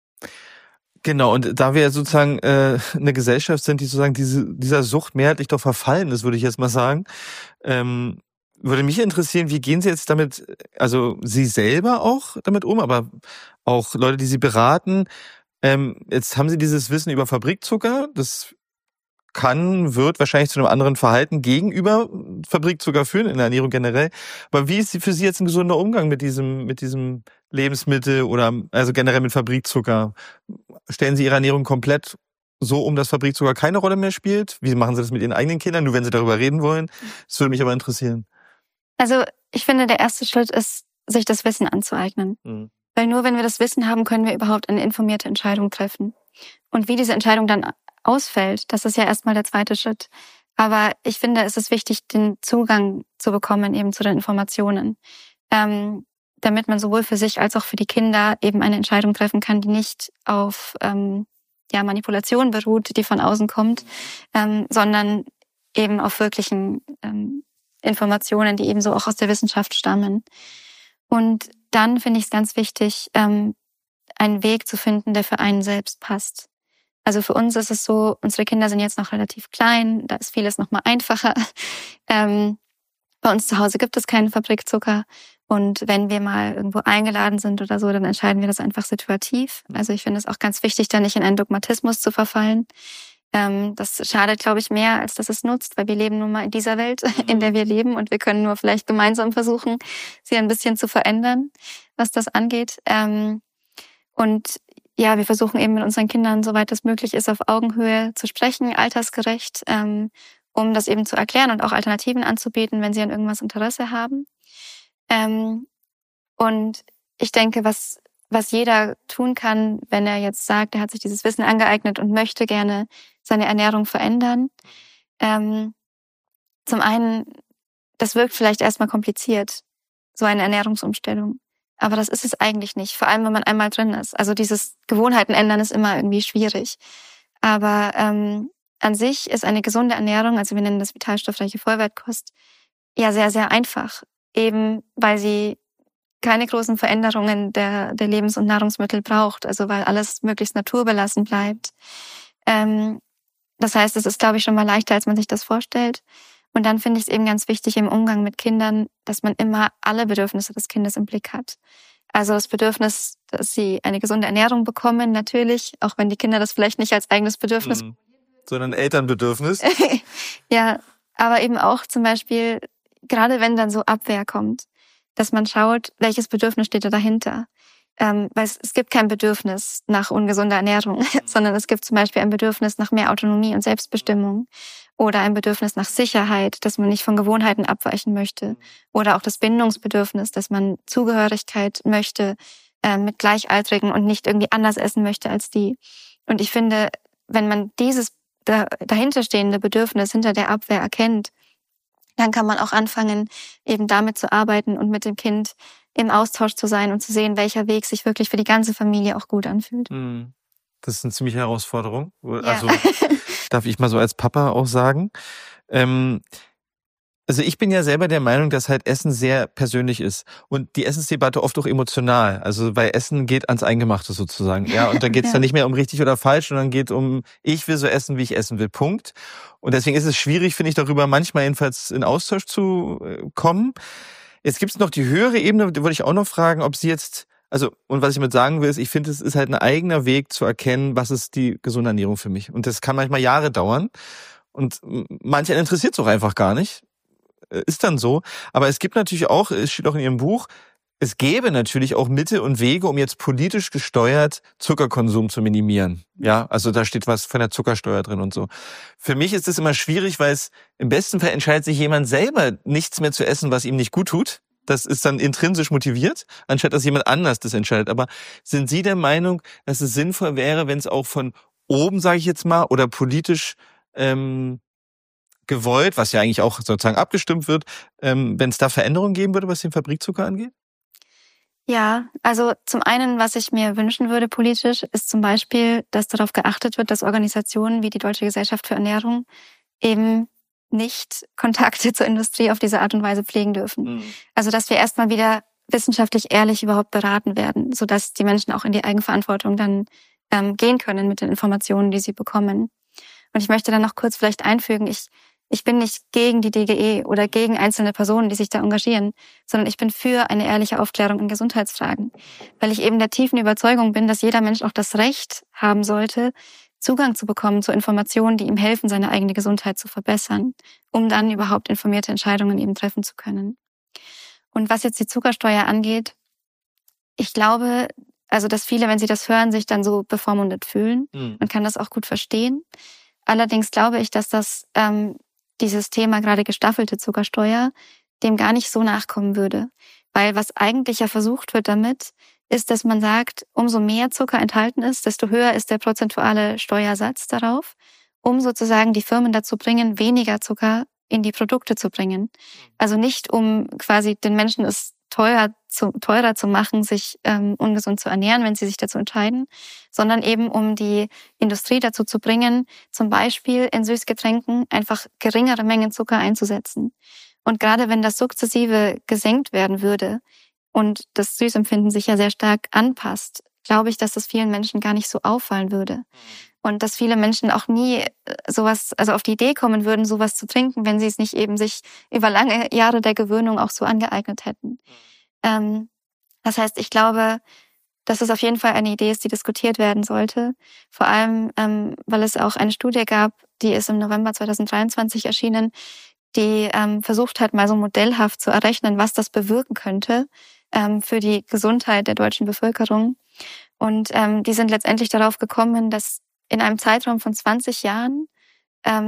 Genau, und da wir sozusagen äh, eine Gesellschaft sind, die sozusagen diese, dieser Sucht mehrheitlich doch verfallen ist, würde ich jetzt mal sagen, ähm, würde mich interessieren, wie gehen Sie jetzt damit, also Sie selber auch damit um, aber auch Leute, die Sie beraten. Ähm, jetzt haben Sie dieses Wissen über Fabrikzucker, das kann, wird wahrscheinlich zu einem anderen Verhalten gegenüber Fabrikzucker führen, in der Ernährung generell. Aber wie ist für Sie jetzt ein gesunder Umgang mit diesem, mit diesem Lebensmittel oder also generell mit Fabrikzucker? Stellen Sie Ihre Ernährung komplett so um, dass Fabrikzucker keine Rolle mehr spielt? Wie machen Sie das mit Ihren eigenen Kindern? Nur wenn Sie darüber reden wollen. Das würde mich aber interessieren. Also ich finde, der erste Schritt ist, sich das Wissen anzueignen. Mhm. Weil nur wenn wir das Wissen haben, können wir überhaupt eine informierte Entscheidung treffen. Und wie diese Entscheidung dann ausfällt, das ist ja erstmal der zweite Schritt. Aber ich finde, es ist wichtig, den Zugang zu bekommen eben zu den Informationen, ähm, damit man sowohl für sich als auch für die Kinder eben eine Entscheidung treffen kann, die nicht auf ähm, ja, Manipulation beruht, die von außen kommt, ähm, sondern eben auf wirklichen ähm, Informationen, die eben so auch aus der Wissenschaft stammen. Und dann finde ich es ganz wichtig, ähm, einen Weg zu finden, der für einen selbst passt. Also für uns ist es so, unsere Kinder sind jetzt noch relativ klein, da ist vieles noch mal einfacher. Ähm, bei uns zu Hause gibt es keinen Fabrikzucker und wenn wir mal irgendwo eingeladen sind oder so, dann entscheiden wir das einfach situativ. Also ich finde es auch ganz wichtig, da nicht in einen Dogmatismus zu verfallen. Ähm, das schadet, glaube ich, mehr, als dass es nutzt, weil wir leben nun mal in dieser Welt, in der wir leben und wir können nur vielleicht gemeinsam versuchen, sie ein bisschen zu verändern, was das angeht. Ähm, und ja, wir versuchen eben mit unseren Kindern, soweit es möglich ist, auf Augenhöhe zu sprechen, altersgerecht ähm, um das eben zu erklären und auch Alternativen anzubieten, wenn sie an irgendwas Interesse haben. Ähm, und ich denke, was was jeder tun kann, wenn er jetzt sagt, er hat sich dieses Wissen angeeignet und möchte gerne seine Ernährung verändern. Ähm, zum einen, das wirkt vielleicht erstmal kompliziert, so eine Ernährungsumstellung. Aber das ist es eigentlich nicht, vor allem wenn man einmal drin ist. Also dieses Gewohnheiten ändern ist immer irgendwie schwierig. Aber ähm, an sich ist eine gesunde Ernährung, also wir nennen das vitalstoffreiche Vollwertkost, ja sehr, sehr einfach. Eben weil sie keine großen Veränderungen der, der Lebens- und Nahrungsmittel braucht, also weil alles möglichst naturbelassen bleibt. Ähm, das heißt, es ist, glaube ich, schon mal leichter, als man sich das vorstellt. Und dann finde ich es eben ganz wichtig im Umgang mit Kindern, dass man immer alle Bedürfnisse des Kindes im Blick hat. Also das Bedürfnis, dass sie eine gesunde Ernährung bekommen, natürlich, auch wenn die Kinder das vielleicht nicht als eigenes Bedürfnis... Mhm. Sondern Elternbedürfnis. Ja, aber eben auch zum Beispiel, gerade wenn dann so Abwehr kommt, dass man schaut, welches Bedürfnis steht da dahinter. Ähm, weil es, es gibt kein Bedürfnis nach ungesunder Ernährung, sondern es gibt zum Beispiel ein Bedürfnis nach mehr Autonomie und Selbstbestimmung oder ein Bedürfnis nach Sicherheit, dass man nicht von Gewohnheiten abweichen möchte oder auch das Bindungsbedürfnis, dass man Zugehörigkeit möchte äh, mit Gleichaltrigen und nicht irgendwie anders essen möchte als die. Und ich finde, wenn man dieses da, dahinterstehende Bedürfnis hinter der Abwehr erkennt, dann kann man auch anfangen, eben damit zu arbeiten und mit dem Kind im Austausch zu sein und zu sehen, welcher Weg sich wirklich für die ganze Familie auch gut anfühlt. Das ist eine ziemliche Herausforderung. Ja. Also darf ich mal so als Papa auch sagen. Ähm, also ich bin ja selber der Meinung, dass halt Essen sehr persönlich ist und die Essensdebatte oft auch emotional. Also weil Essen geht ans Eingemachte sozusagen. Ja, und da geht es Ja. dann nicht mehr um richtig oder falsch, sondern geht um, ich will so essen, wie ich essen will. Punkt. Und deswegen ist es schwierig, finde ich, darüber manchmal jedenfalls in Austausch zu äh, kommen. Jetzt gibt es noch die höhere Ebene, da würde ich auch noch fragen, ob Sie jetzt, also, und was ich damit sagen will, ist, ich finde, es ist halt ein eigener Weg zu erkennen, was ist die gesunde Ernährung für mich. Und das kann manchmal Jahre dauern. Und manche interessiert es auch einfach gar nicht. Ist dann so. Aber es gibt natürlich auch, es steht auch in Ihrem Buch, es gäbe natürlich auch Mittel und Wege, um jetzt politisch gesteuert Zuckerkonsum zu minimieren. Ja, also da steht was von der Zuckersteuer drin und so. Für mich ist das immer schwierig, weil es im besten Fall entscheidet sich jemand selber, nichts mehr zu essen, was ihm nicht gut tut. Das ist dann intrinsisch motiviert, anstatt dass jemand anders das entscheidet. Aber sind Sie der Meinung, dass es sinnvoll wäre, wenn es auch von oben, sage ich jetzt mal, oder politisch ähm, gewollt, was ja eigentlich auch sozusagen abgestimmt wird, ähm, wenn es da Veränderungen geben würde, was den Fabrikzucker angeht? Ja, also zum einen, was ich mir wünschen würde politisch, ist zum Beispiel, dass darauf geachtet wird, dass Organisationen wie die Deutsche Gesellschaft für Ernährung eben nicht Kontakte zur Industrie auf diese Art und Weise pflegen dürfen. Mhm. Also dass wir erstmal wieder wissenschaftlich ehrlich überhaupt beraten werden, sodass die Menschen auch in die Eigenverantwortung dann ähm, gehen können mit den Informationen, die sie bekommen. Und ich möchte dann noch kurz vielleicht einfügen, ich Ich bin nicht gegen die D G E oder gegen einzelne Personen, die sich da engagieren, sondern ich bin für eine ehrliche Aufklärung in Gesundheitsfragen, weil ich eben der tiefen Überzeugung bin, dass jeder Mensch auch das Recht haben sollte, Zugang zu bekommen zu Informationen, die ihm helfen, seine eigene Gesundheit zu verbessern, um dann überhaupt informierte Entscheidungen eben treffen zu können. Und was jetzt die Zuckersteuer angeht, ich glaube, also dass viele, wenn sie das hören, sich dann so bevormundet fühlen. Mhm. Man kann das auch gut verstehen. Allerdings glaube ich, dass das ähm, dieses Thema gerade gestaffelte Zuckersteuer dem gar nicht so nachkommen würde. Weil was eigentlich ja versucht wird damit, ist, dass man sagt, umso mehr Zucker enthalten ist, desto höher ist der prozentuale Steuersatz darauf, um sozusagen die Firmen dazu bringen, weniger Zucker in die Produkte zu bringen. Also nicht, um quasi den Menschen es teuer zu, teurer zu machen, sich ähm, ungesund zu ernähren, wenn sie sich dazu entscheiden, sondern eben um die Industrie dazu zu bringen, zum Beispiel in Süßgetränken einfach geringere Mengen Zucker einzusetzen. Und gerade wenn das sukzessive gesenkt werden würde und das Süßempfinden sich ja sehr stark anpasst, glaube ich, dass das vielen Menschen gar nicht so auffallen würde. Und dass viele Menschen auch nie sowas, also auf die Idee kommen würden, sowas zu trinken, wenn sie es nicht eben sich über lange Jahre der Gewöhnung auch so angeeignet hätten. Ähm, das heißt, ich glaube, dass es auf jeden Fall eine Idee ist, die diskutiert werden sollte. Vor allem, ähm, weil es auch eine Studie gab, die ist im November zweitausenddreiundzwanzig erschienen, die ähm, versucht hat, mal so modellhaft zu errechnen, was das bewirken könnte ähm, für die Gesundheit der deutschen Bevölkerung. Und ähm, die sind letztendlich darauf gekommen, dass in einem Zeitraum von zwanzig Jahren ähm,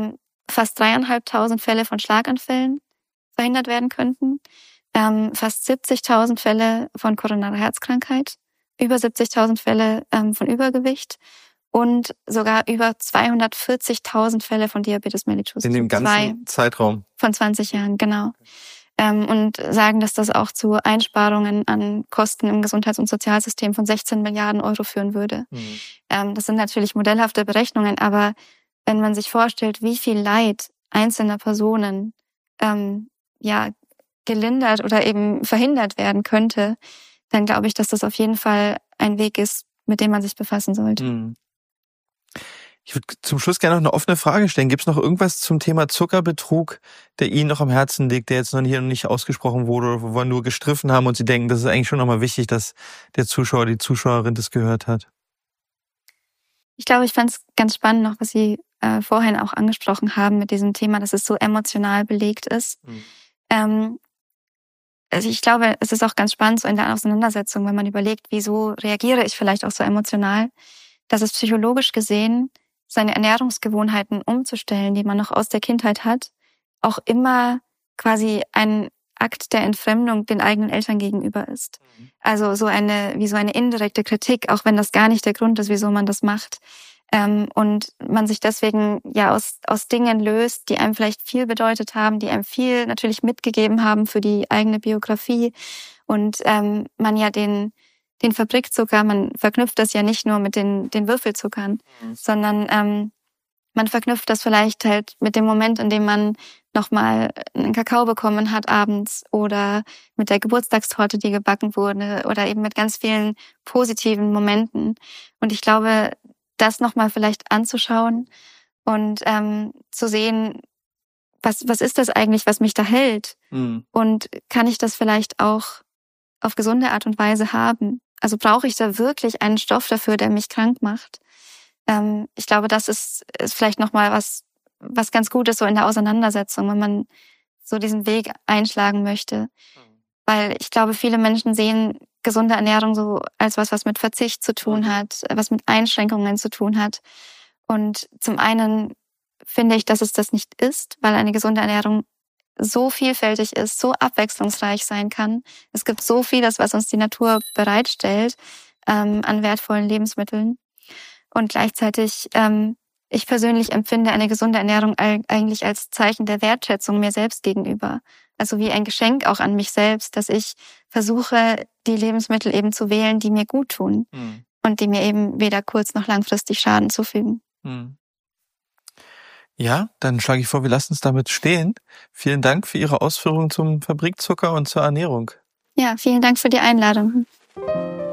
fast dreieinhalbtausend Fälle von Schlaganfällen verhindert werden könnten, ähm, fast siebzigtausend Fälle von koronarer Herzkrankheit, über siebzigtausend Fälle ähm, von Übergewicht und sogar über zweihundertvierzigtausend Fälle von Diabetes mellitus. In dem ganzen Zeitraum? Von zwanzig Jahren, genau. Ähm, und sagen, dass das auch zu Einsparungen an Kosten im Gesundheits- und Sozialsystem von sechzehn Milliarden Euro führen würde. Mhm. Ähm, das sind natürlich modellhafte Berechnungen, aber wenn man sich vorstellt, wie viel Leid einzelner Personen ähm, ja gelindert oder eben verhindert werden könnte, dann glaube ich, dass das auf jeden Fall ein Weg ist, mit dem man sich befassen sollte. Mhm. Ich würde zum Schluss gerne noch eine offene Frage stellen. Gibt es noch irgendwas zum Thema Zuckerbetrug, der Ihnen noch am Herzen liegt, der jetzt noch hier noch nicht ausgesprochen wurde oder wo wir nur gestriffen haben und Sie denken, das ist eigentlich schon nochmal wichtig, dass der Zuschauer, die Zuschauerin das gehört hat? Ich glaube, ich fand es ganz spannend noch, was Sie äh, vorhin auch angesprochen haben mit diesem Thema, dass es so emotional belegt ist. Mhm. Ähm, also ich glaube, es ist auch ganz spannend so in der Auseinandersetzung, wenn man überlegt, wieso reagiere ich vielleicht auch so emotional, dass es psychologisch gesehen seine Ernährungsgewohnheiten umzustellen, die man noch aus der Kindheit hat, auch immer quasi ein Akt der Entfremdung den eigenen Eltern gegenüber ist. Mhm. Also so eine, wie so eine indirekte Kritik, auch wenn das gar nicht der Grund ist, wieso man das macht. Ähm, und man sich deswegen ja aus, aus Dingen löst, die einem vielleicht viel bedeutet haben, die einem viel natürlich mitgegeben haben für die eigene Biografie. Und ähm, man ja den den Fabrikzucker, man verknüpft das ja nicht nur mit den den Würfelzuckern, mhm. sondern ähm, man verknüpft das vielleicht halt mit dem Moment, in dem man nochmal einen Kakao bekommen hat abends oder mit der Geburtstagstorte, die gebacken wurde oder eben mit ganz vielen positiven Momenten. Und ich glaube, das nochmal vielleicht anzuschauen und ähm, zu sehen, was was ist das eigentlich, was mich da hält? Mhm. Und kann ich das vielleicht auch auf gesunde Art und Weise haben? Also brauche ich da wirklich einen Stoff dafür, der mich krank macht? Ähm, ich glaube, das ist, ist vielleicht nochmal was, was ganz gut ist, so in der Auseinandersetzung, wenn man so diesen Weg einschlagen möchte. Weil ich glaube, viele Menschen sehen gesunde Ernährung so als was, was mit Verzicht zu tun hat, was mit Einschränkungen zu tun hat. Und zum einen finde ich, dass es das nicht ist, weil eine gesunde Ernährung so vielfältig ist, so abwechslungsreich sein kann. Es gibt so vieles, was uns die Natur bereitstellt ähm, an wertvollen Lebensmitteln. Und gleichzeitig, ähm, ich persönlich empfinde eine gesunde Ernährung eigentlich als Zeichen der Wertschätzung mir selbst gegenüber. Also wie ein Geschenk auch an mich selbst, dass ich versuche, die Lebensmittel eben zu wählen, die mir gut tun mhm. und die mir eben weder kurz- noch langfristig Schaden zufügen. Mhm. Ja, dann schlage ich vor, wir lassen es damit stehen. Vielen Dank für Ihre Ausführungen zum Fabrikzucker und zur Ernährung. Ja, vielen Dank für die Einladung.